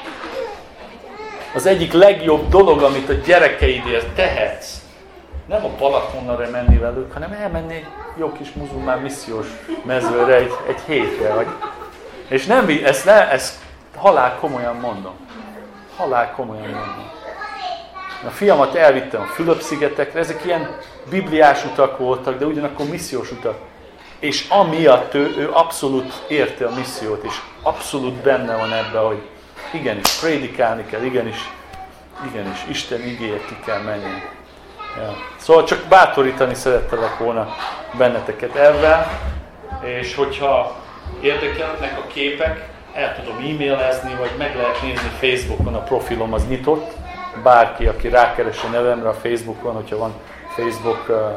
Az egyik legjobb dolog, amit a gyerekeidért tehetsz, nem a Balatonra menni velük, hanem elmenni egy jó kis muzulmán missziós mezőre egy, egy hétre. Vagy. És nem, ezt, ne, ezt halál komolyan mondom. Halál komolyan mondom. A fiamat elvittem a Fülöp-szigetekre, ezek ilyen bibliás utak voltak, de ugyanakkor missziós utak. És amiatt ő, ő abszolút érte a missziót, és abszolút benne van ebben, hogy igenis prédikálni kell, igenis, igenis Isten igéjét ki kell menni. Ja. Szóval csak bátorítani szerettelek volna benneteket ebben, és hogyha érdekelnek a képek, el tudom e-mailezni, vagy meg lehet nézni Facebookon, a profilom az nyitott. Bárki, aki rákeres a nevemre a Facebookon, hogyha van Facebook, uh,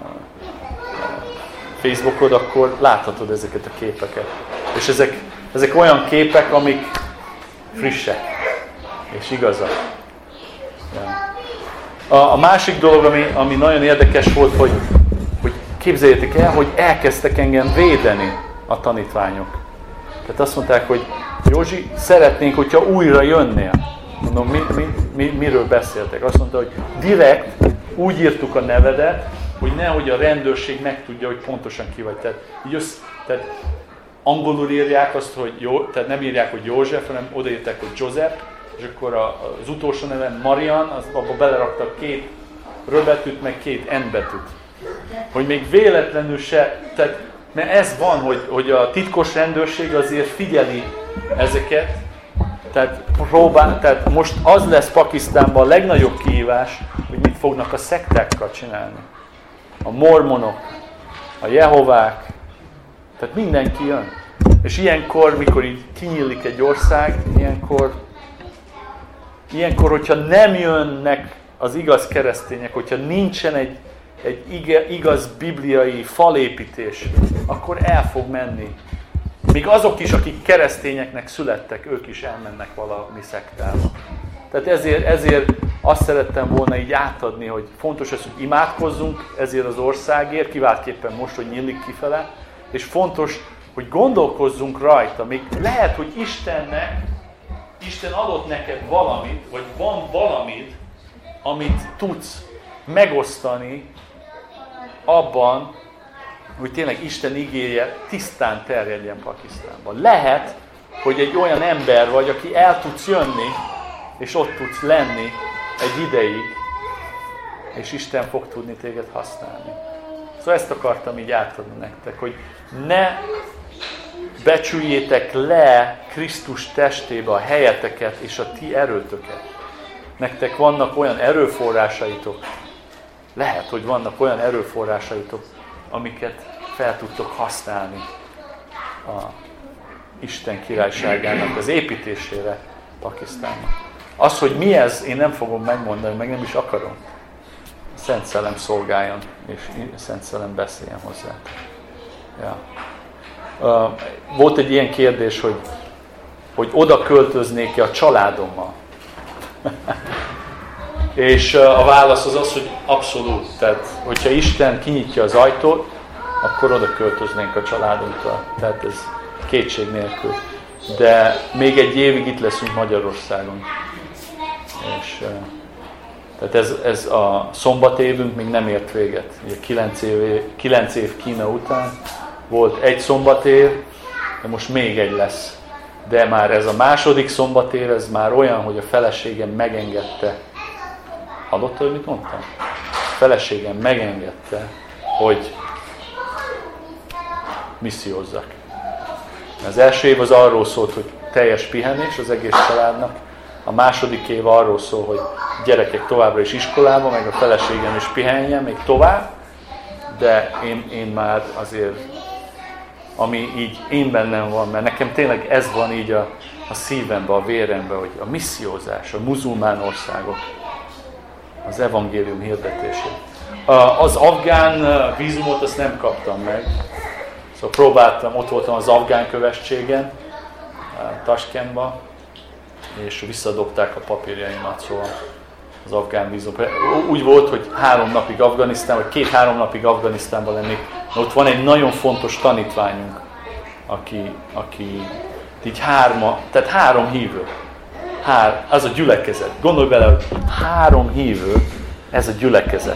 Facebookod, akkor láthatod ezeket a képeket. És ezek, ezek olyan képek, amik frissek és igazak. Ja. A, a másik dolog, ami, ami nagyon érdekes volt, hogy, hogy képzeljétek el, hogy elkezdtek engem védeni a tanítványok. Tehát azt mondták, hogy Józsi, szeretnénk, hogyha újra jönnél. Mondom, mi, mi, mi, miről beszéltek? Azt mondta, hogy direkt úgy írtuk a nevedet, hogy nehogy a rendőrség megtudja, hogy pontosan ki vagy. Tehát, így össz, tehát angolul írják azt, hogy jó, tehát nem írják, hogy József, hanem odaírták, hogy Joseph, és akkor az utolsó nevem Marian, az, abba beleraktak két röbetűt, meg két N betűt. Hogy még véletlenül se, tehát, mert ez van, hogy, hogy a titkos rendőrség azért figyeli ezeket, tehát, próbál, tehát most az lesz Pakisztánban a legnagyobb kihívás, hogy mit fognak a szektákkal csinálni. A mormonok, a jehovák, tehát mindenki jön. És ilyenkor, mikor így kinyílik egy ország, ilyenkor, ilyenkor, hogyha nem jönnek az igaz keresztények, hogyha nincsen egy, egy igaz bibliai falépítés, akkor el fog menni. Még azok is, akik keresztényeknek születtek, ők is elmennek valami szektába. Tehát ezért, ezért azt szerettem volna így átadni, hogy fontos az, hogy imádkozzunk ezért az országért, kiváltképpen most, hogy nyílik kifele, és fontos, hogy gondolkozzunk rajta. Még lehet, hogy Istennek, Isten adott neked valamit, vagy van valamit, amit tudsz megosztani abban, hogy tényleg Isten igéje tisztán terjedjen Pakisztánban. Lehet, hogy egy olyan ember vagy, aki el tudsz jönni, és ott tudsz lenni egy ideig, és Isten fog tudni téged használni. Szóval ezt akartam így átadni nektek, hogy ne becsüljétek le Krisztus testébe a helyeteket és a ti erőtöket. Nektek vannak olyan erőforrásaitok, lehet, hogy vannak olyan erőforrásaitok, amiket fel tudtok használni a Isten királyságának az építésére Pakisztánnak. Az, hogy mi ez, én nem fogom megmondani, meg nem is akarom. Szent Szellem szolgáljon, és Szent Szellem beszéljen hozzá. Ja. Uh, volt egy ilyen kérdés, hogy, hogy oda költöznék-e a családommal. És uh, a válasz az az, hogy abszolút. Tehát, hogyha Isten kinyitja az ajtót, akkor oda költöznénk a családunkkal. Tehát ez kétség nélkül. De még egy évig itt leszünk Magyarországon. És, uh, tehát ez, ez a szombatévünk még nem ért véget. Ugye kilenc év, kilenc év Kína után volt egy szombatév, de most még egy lesz. De már ez a második szombatév, ez már olyan, hogy a feleségem megengedte. Hallottad, hogy mit mondtam? feleségem megengedte, hogy missziózzak. Az első év az arról szólt, hogy teljes pihenés az egész családnak, a második év arról szól, hogy gyerekek továbbra is iskolába, meg a feleségem is pihenjen még tovább, de én, én már azért, ami így én bennem van, mert nekem tényleg ez van így a, a szívemben, a véremben, hogy a missziózás, a muzulmán országok, az evangélium hirdetését. Az afgán vízumot azt nem kaptam meg, szóval próbáltam, ott voltam az afgán kövességen, Taskentban, és visszadobták a papírjaimat, szóval az afgán vízum. Úgy volt, hogy három napig Afganisztán, vagy két-három napig Afganisztánban lennék. Ott van egy nagyon fontos tanítványunk, aki, aki így hárma, tehát három hívő. Hár, az a gyülekezet. Gondolj bele, hogy három hívő, ez a gyülekezet.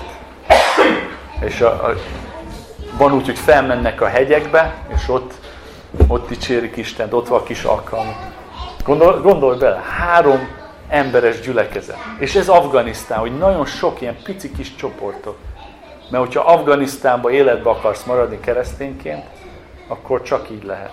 És a, a, van úgy, hogy felmennek a hegyekbe, és ott, ott dicsérik Istent, ott van a kis alkalmuk. Gondol, gondolj bele, három emberes gyülekezet. És ez Afganisztán, hogy nagyon sok ilyen pici kis csoportok. Mert hogyha Afganisztánban életbe akarsz maradni keresztényként, akkor csak így lehet.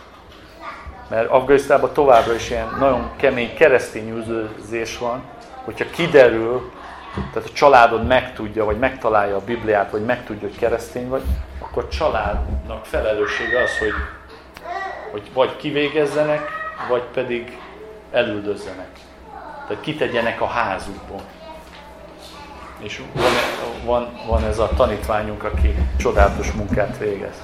Mert Afganisztánban továbbra is ilyen nagyon kemény keresztény üldözés van, hogyha kiderül, tehát a családod megtudja, vagy megtalálja a Bibliát, vagy megtudja, hogy keresztény vagy, akkor a családnak felelőssége az, hogy, hogy vagy kivégezzenek, vagy pedig elüldözzenek. Tehát kitegyenek a házukból. És van, van, van ez a tanítványunk, aki csodálatos munkát végez.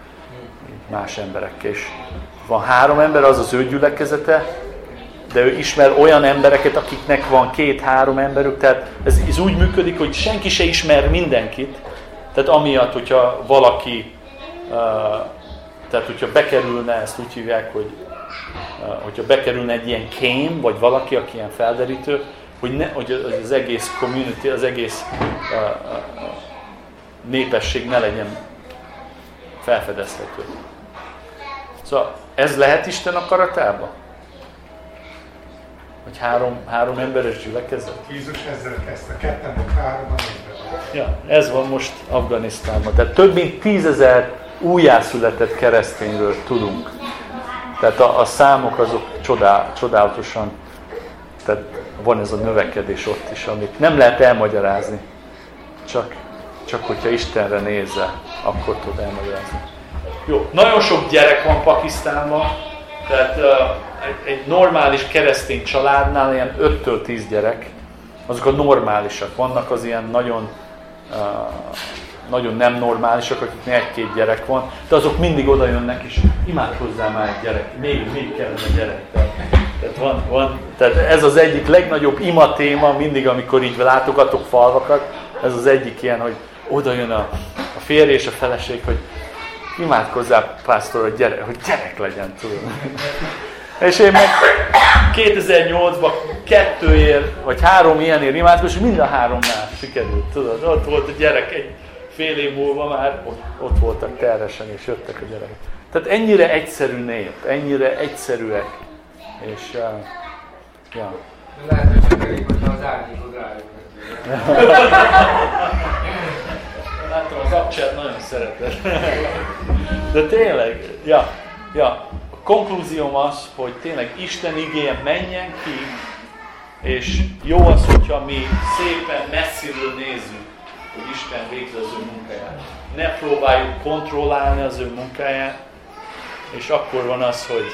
Más emberekkel. És van három ember, az az ő gyülekezete, de ő ismer olyan embereket, akiknek van két-három emberük. Tehát ez, ez úgy működik, hogy senki se ismer mindenkit. Tehát amiatt, hogyha valaki, uh, tehát hogyha bekerülne, ezt úgy hívják, hogy uh, hogyha bekerülne egy ilyen kém, vagy valaki, aki ilyen felderítő, hogy, ne, hogy az egész community, az egész uh, uh, népesség ne legyen felfedezhető. Szóval ez lehet Isten akaratában? Hogy három, három emberes gyülekezet? Jézus ezzel kezdte, ketten vagy hárman egyben. Ja, ez van most Afganisztánban. Tehát több mint tízezer újjászületett keresztényről tudunk. Tehát a, a számok azok csodál, csodálatosan, tehát van ez a növekedés ott is, amit nem lehet elmagyarázni. Csak, csak hogyha Istenre nézzel, akkor tud elmagyarázni. Jó, nagyon sok gyerek van Pakisztánban, tehát uh, egy, egy normális keresztény családnál ilyen öttől tíz gyerek, azok a normálisak. Vannak az ilyen nagyon, uh, nagyon nem normálisak, akiknek egy-két gyerek van, de azok mindig oda jönnek, és imádkozzál már egy gyerek, még, még kellene gyerek. Tehát, van, van, tehát ez az egyik legnagyobb ima téma, mindig amikor így látogatok falvakat, ez az egyik ilyen, hogy oda jön a, a férj és a feleség, hogy imádkozzál, pásztor, hogy gyerek, hogy gyerek legyen, tudod. És én meg kétezer-nyolcban kettőért, vagy három ilyenért imádkozom, és mind a háromnál sikerült, tudod. Ott volt a gyerek, egy fél év múlva már ott, ott voltak terhesen, és jöttek a gyerekek. Tehát ennyire egyszerű nép, ennyire egyszerűek. És, uh, ja. Lehet, hogy csak elég, hogyha az árnyékod rájuk. Látom, az abcsát nagyon szereted. De tényleg, ja, ja, a konklúzióm az, hogy tényleg Isten igéje menjen ki, és jó az, hogyha mi szépen messziről nézzük, hogy Isten végzi az ő munkáját. Ne próbáljuk kontrollálni az ő munkáját, és akkor van az, hogy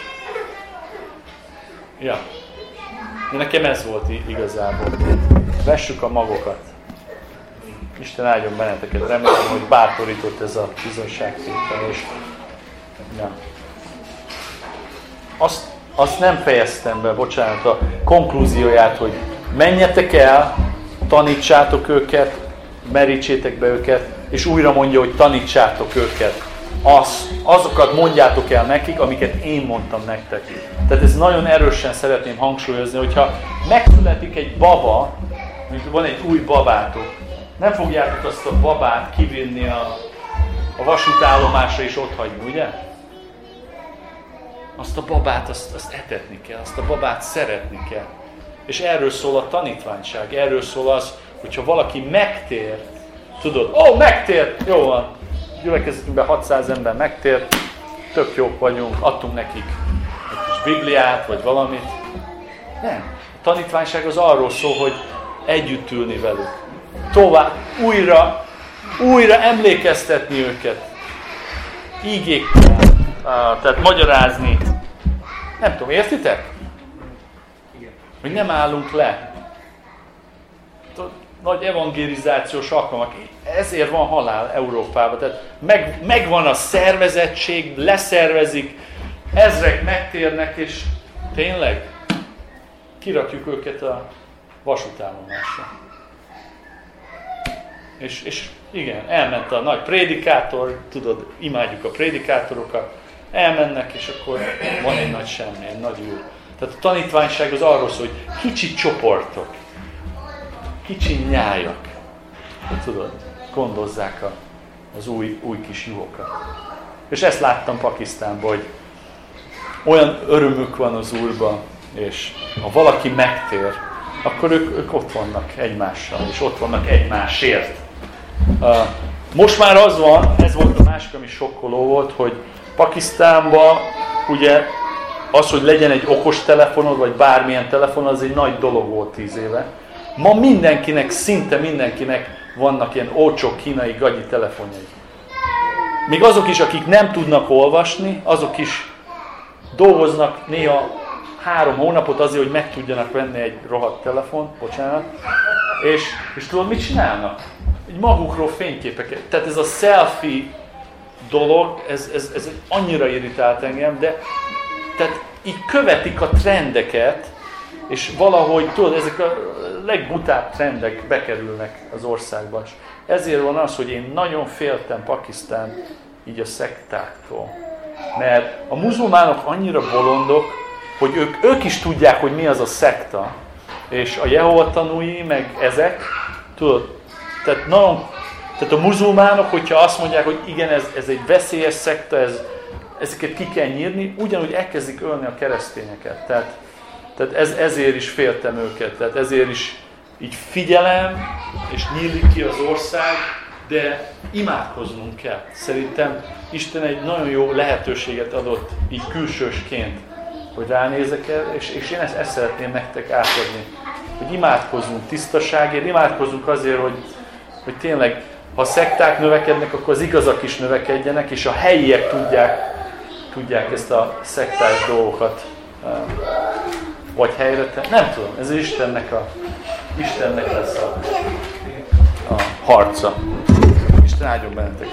ja, de nekem ez volt igazából. Vessük a magokat. Isten áldjon benneteket, remélem, hogy bátorított ez a bizonyságtétel, és ja. Azt, azt nem fejeztem be, bocsánat, a konklúzióját, hogy menjetek el, tanítsátok őket, merítsétek be őket, és újra mondja, hogy tanítsátok őket. Az, azokat mondjátok el nekik, amiket én mondtam nektek. Tehát ez nagyon erősen szeretném hangsúlyozni, hogyha megszületik egy baba, mint van egy új babátok, nem fogjátok azt a babát kivinni a, a vasútállomásra és ott hagyni, ugye? Azt a babát, azt, azt etetni kell, azt a babát szeretni kell. És erről szól a tanítványság, erről szól az, hogyha valaki megtér, tudod, ó, megtért, jó van, gyülekezetünkben hatszáz ember megtért, tök jók vagyunk, adtunk nekik egy kis Bibliát, vagy valamit. Nem. A tanítványság az arról szól, hogy együtt ülni velük. Tovább, újra, újra emlékeztetni őket. Ígék, tehát magyarázni. Nem tudom, értitek? Igen. Hogy nem állunk le. Nagy evangelizációs alkalmak. Ezért van halál Európában. Tehát meg, megvan a szervezettség, leszervezik, ezrek megtérnek, és tényleg kirakjuk őket a vasútállomásra. És, és igen, elment a nagy prédikátor, tudod, imádjuk a prédikátorokat, elmennek, és akkor van egy nagy semmi, egy nagy úr. Tehát a tanítványság az arról szól, hogy kicsi csoportok, kicsi nyájak, tudod, gondozzák a, az új, új kis juhokat. És ezt láttam Pakisztánban, hogy olyan örömük van az Úrban, és ha valaki megtér, akkor ők, ők ott vannak egymással, és ott vannak egymásért. Most már az van, ez volt a másik, ami sokkoló volt, hogy Pakisztánban ugye az, hogy legyen egy okos telefonod, vagy bármilyen telefon, az egy nagy dolog volt tíz éve. Ma mindenkinek, szinte mindenkinek vannak ilyen olcsó kínai gagyi telefonjai. Még azok is, akik nem tudnak olvasni, azok is dolgoznak néha három hónapot azért, hogy meg tudjanak venni egy rohadt telefont, bocsánat. És, és tudod, mit csinálnak? Egy magukról fényképeket. Tehát ez a selfie dolog, ez, ez, ez annyira irritált engem, de tehát így követik a trendeket, és valahogy, tudod, ezek a legbutább trendek bekerülnek az országba. Ezért van az, hogy én nagyon féltem Pakisztán így a szektáktól. Mert a muzulmánok annyira bolondok, hogy ők, ők is tudják, hogy mi az a szekta. És a Jehova tanúi, meg ezek, tudod, tehát, nagyon, tehát a muzulmánok, hogyha azt mondják, hogy igen, ez, ez egy veszélyes szekta, ez, ezeket ki kell nyírni, ugyanúgy elkezdik ölni a keresztényeket. Tehát, tehát ez, ezért is féltem őket, tehát ezért is így figyelem, és nyílik ki az ország, de imádkoznunk kell. Szerintem Isten egy nagyon jó lehetőséget adott így külsősként, hogy ránézek el, és, és én ezt, ezt szeretném nektek átadni. Hogy imádkozzunk tisztaságért, imádkozzunk azért, hogy, hogy tényleg, ha a szekták növekednek, akkor az igazak is növekedjenek, és a helyiek tudják, tudják ezt a szektás dolgokat vagy helyre tenni. Nem tudom, ez Istennek, a, Istennek lesz a, a harca. Isten áldjon benneteket.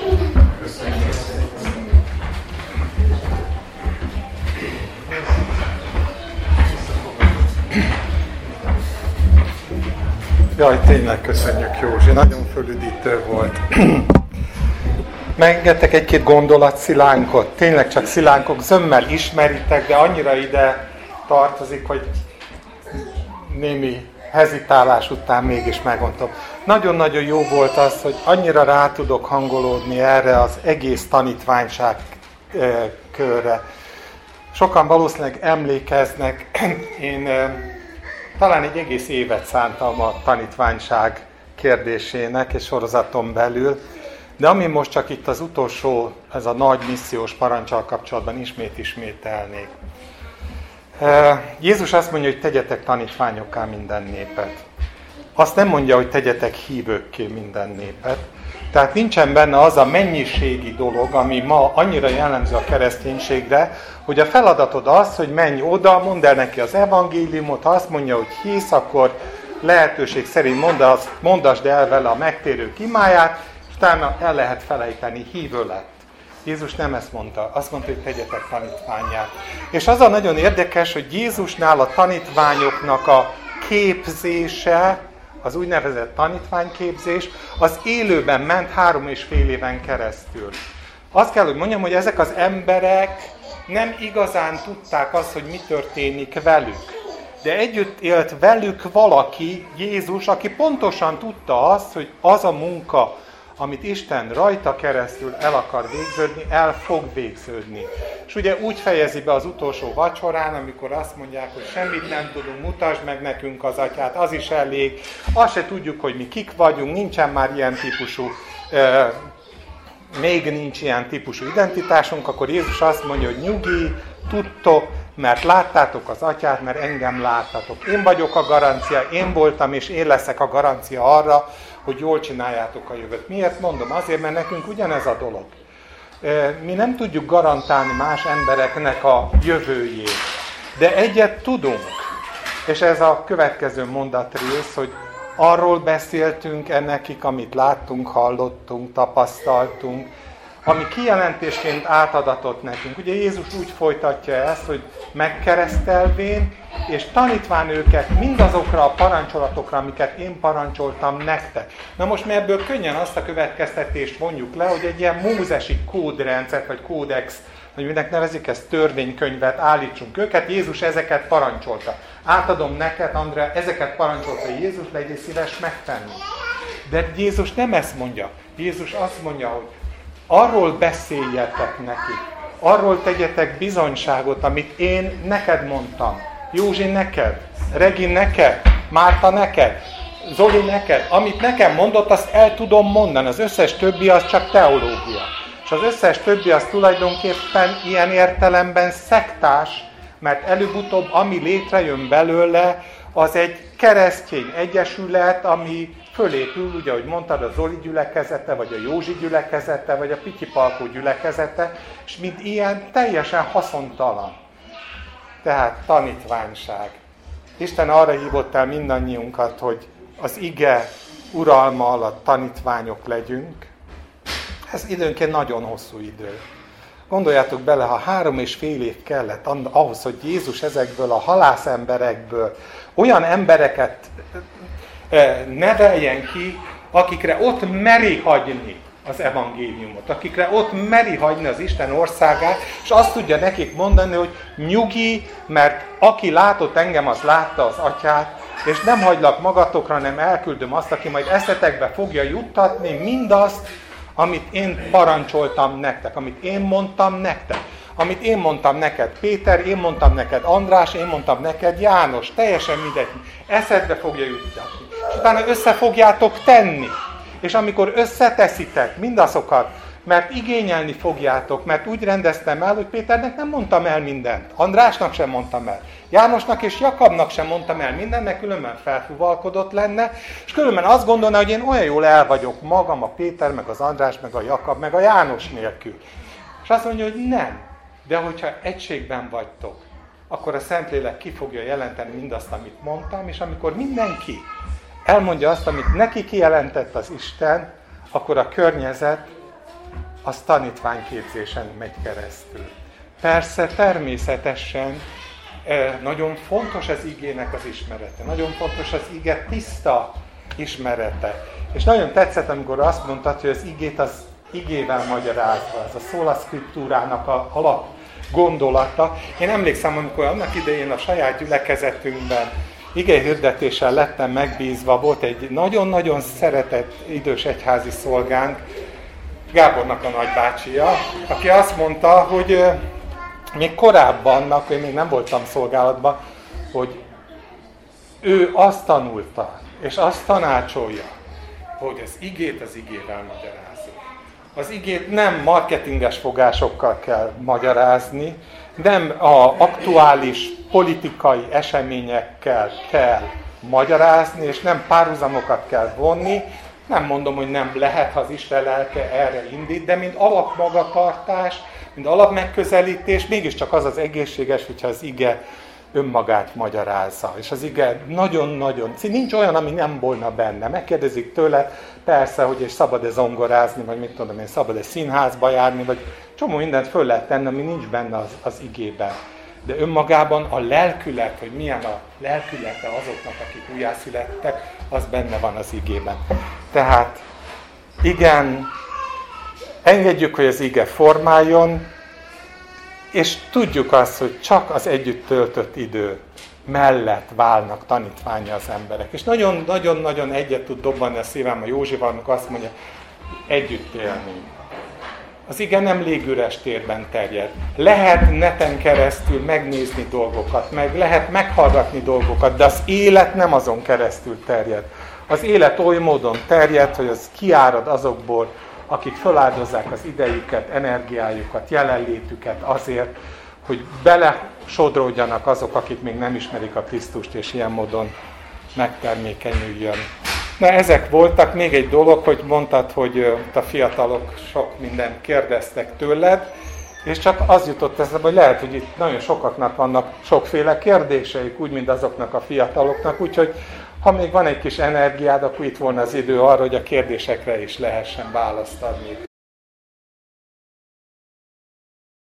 Jaj, tényleg köszönjük, Józsi, nagyon fölüdítő volt. Megengedtek egy-két gondolat szilánkot, tényleg csak szilánkok, zömmel ismeritek, de annyira ide tartozik, hogy némi hezitálás után mégis megmondtam. Nagyon-nagyon jó volt az, hogy annyira rá tudok hangolódni erre az egész tanítványság körre. Sokan valószínűleg emlékeznek, én talán egy egész évet szántam a tanítványság kérdésének és sorozaton belül, de ami most csak itt az utolsó, ez a nagy missziós paranccsal kapcsolatban ismét ismételnék. Jézus azt mondja, hogy tegyetek tanítványokká minden népet. Azt nem mondja, hogy tegyetek hívőkké minden népet. Tehát nincsen benne az a mennyiségi dolog, ami ma annyira jellemző a kereszténységre, hogy a feladatod az, hogy menj oda, mondd el neki az evangéliumot, ha azt mondja, hogy hisz, akkor lehetőség szerint mondasz, mondasd el vele a megtérők imáját, és utána el lehet felejteni, hívő lett. Jézus nem ezt mondta, azt mondta, hogy tegyetek tanítvánnyá. És az a nagyon érdekes, hogy Jézusnál a tanítványoknak a képzése, az úgynevezett tanítványképzés, az élőben ment három és fél éven keresztül. Azt kell, hogy mondjam, hogy ezek az emberek nem igazán tudták azt, hogy mi történik velük. De együtt élt velük valaki, Jézus, aki pontosan tudta azt, hogy az a munka, amit Isten rajta keresztül el akar végződni, el fog végződni. És ugye úgy fejezi be az utolsó vacsorán, amikor azt mondják, hogy semmit nem tudunk, mutasd meg nekünk az Atyát, az is elég, azt se tudjuk, hogy mi kik vagyunk, nincsen már ilyen típusú, euh, még nincs ilyen típusú identitásunk, akkor Jézus azt mondja, hogy nyugi, tudtok, mert láttátok az Atyát, mert engem láttatok. Én vagyok a garancia, én voltam, és én leszek a garancia arra, hogy jól csináljátok a jövőt. Miért mondom? Azért, mert nekünk ugyanez a dolog. Mi nem tudjuk garantálni más embereknek a jövőjét, de egyet tudunk. És ez a következő mondatrész, hogy arról beszéltünk nekik, amit láttunk, hallottunk, tapasztaltunk, ami kijelentésként átadatott nekünk. Ugye Jézus úgy folytatja ezt, hogy megkeresztelvén, és tanítván őket mindazokra a parancsolatokra, amiket én parancsoltam nektek. Na most mi ebből könnyen azt a következtetést vonjuk le, hogy egy ilyen mózesi kódrendszert, vagy kódex, hogy minek nevezik ezt, törvénykönyvet állítsunk őket. Jézus ezeket parancsolta. Átadom neked, Andrea, ezeket parancsolta Jézus, legyél szíves megtenni. De Jézus nem ezt mondja. Jézus azt mondja, hogy arról beszéljetek nekik, arról tegyetek bizonyságot, amit én neked mondtam. Józsi neked, Regi neked, Márta neked, Zoli neked. Amit nekem mondott, azt el tudom mondani. Az összes többi az csak teológia. És az összes többi az tulajdonképpen ilyen értelemben szektás, mert előbb-utóbb ami létrejön belőle, az egy keresztény egyesület, ami fölépül, ugye, ahogy mondtad, a Zoli gyülekezete, vagy a Józsi gyülekezete, vagy a Pityi Palkó gyülekezete, és mint ilyen teljesen haszontalan. Tehát tanítványság. Isten arra hívott el mindannyiunkat, hogy az ige uralma alatt tanítványok legyünk. Ez időnként nagyon hosszú idő. Gondoljátok bele, ha három és fél év kellett ahhoz, hogy Jézus ezekből a halászemberekből olyan embereket neveljen ki, akikre ott meri hagyni az evangéliumot, akikre ott meri hagyni az Isten országát, és azt tudja nekik mondani, hogy nyugi, mert aki látott engem, az látta az Atyát, és nem hagylak magatokra, hanem elküldöm azt, aki majd eszetekbe fogja juttatni mindazt, amit én parancsoltam nektek, amit én mondtam nektek. Amit én mondtam neked Péter, én mondtam neked András, én mondtam neked János, teljesen mindegy. Eszedbe fogja juttatni. És utána össze fogjátok tenni. És amikor összeteszitek mindazokat, mert igényelni fogjátok, mert úgy rendeztem el, hogy Péternek nem mondtam el mindent. Andrásnak sem mondtam el. Jánosnak és Jakabnak sem mondtam el mindent, mert különben felfúvalkodott lenne, és különben azt gondolná, hogy én olyan jól el vagyok magam, a Péter, meg az András, meg a Jakab, meg a János nélkül. És azt mondja, hogy nem. De hogyha egységben vagytok, akkor a Szentlélek ki fogja jelenteni mindazt, amit mondtam, és amikor mindenki elmondja azt, amit neki kijelentett az Isten, akkor a környezet az tanítványképzésen megy keresztül. Persze, természetesen nagyon fontos az igének az ismerete, nagyon fontos az ige tiszta ismerete. És nagyon tetszett, amikor azt mondtad, hogy az igét az igével magyarázva, ez a sola scripturának a alap gondolata. Én emlékszem, amikor annak idején a saját gyülekezetünkben igehirdetéssel lettem megbízva, volt egy nagyon-nagyon szeretett idős egyházi szolgánk, Gábornak a nagybácsia, aki azt mondta, hogy még korábban, akkor én még nem voltam szolgálatban, hogy ő azt tanulta, és azt tanácsolja, hogy az igét az igével magyarázzuk. Az igét nem marketinges fogásokkal kell magyarázni, nem az aktuális politikai eseményekkel kell magyarázni, és nem párhuzamokat kell vonni. Nem mondom, hogy nem lehet, ha az Isten lelke erre indít, de mint alapmagatartás, mint alapmegközelítés, mégiscsak az az egészséges, hogyha az ige önmagát magyarázza. És az ige nagyon-nagyon, nincs olyan, ami nem volna benne. Megkérdezik tőle, persze, hogy és szabad-e zongorázni, vagy mit tudom én, szabad-e színházba járni, vagy csomó mindent föl lehet tenni, ami nincs benne az, az igében. De önmagában a lelkület, hogy milyen a lelkülete azoknak, akik újjászülettek, az benne van az igében. Tehát igen, engedjük, hogy az ige formáljon, és tudjuk azt, hogy csak az együtt töltött idő mellett válnak tanítványa az emberek. És nagyon-nagyon-nagyon egyet tud dobbanni a szívem a Józsival, amikor azt mondja, együtt élni. Az ige nem légüres térben terjed. Lehet neten keresztül megnézni dolgokat, meg lehet meghallgatni dolgokat, de az élet nem azon keresztül terjed. Az élet oly módon terjed, hogy az kiárad azokból, akik feláldozzák az idejüket, energiájukat, jelenlétüket azért, hogy belesodródjanak azok, akik még nem ismerik a Krisztust, és ilyen módon megtermékenyüljön. Na, ezek voltak. Még egy dolog, hogy mondtad, hogy a fiatalok sok mindent kérdeztek tőled, és csak az jutott eszembe, hogy lehet, hogy itt nagyon sokaknak vannak sokféle kérdéseik, úgy, mint azoknak a fiataloknak, úgyhogy ha még van egy kis energiád, akkor itt volna az idő arra, hogy a kérdésekre is lehessen választ adni.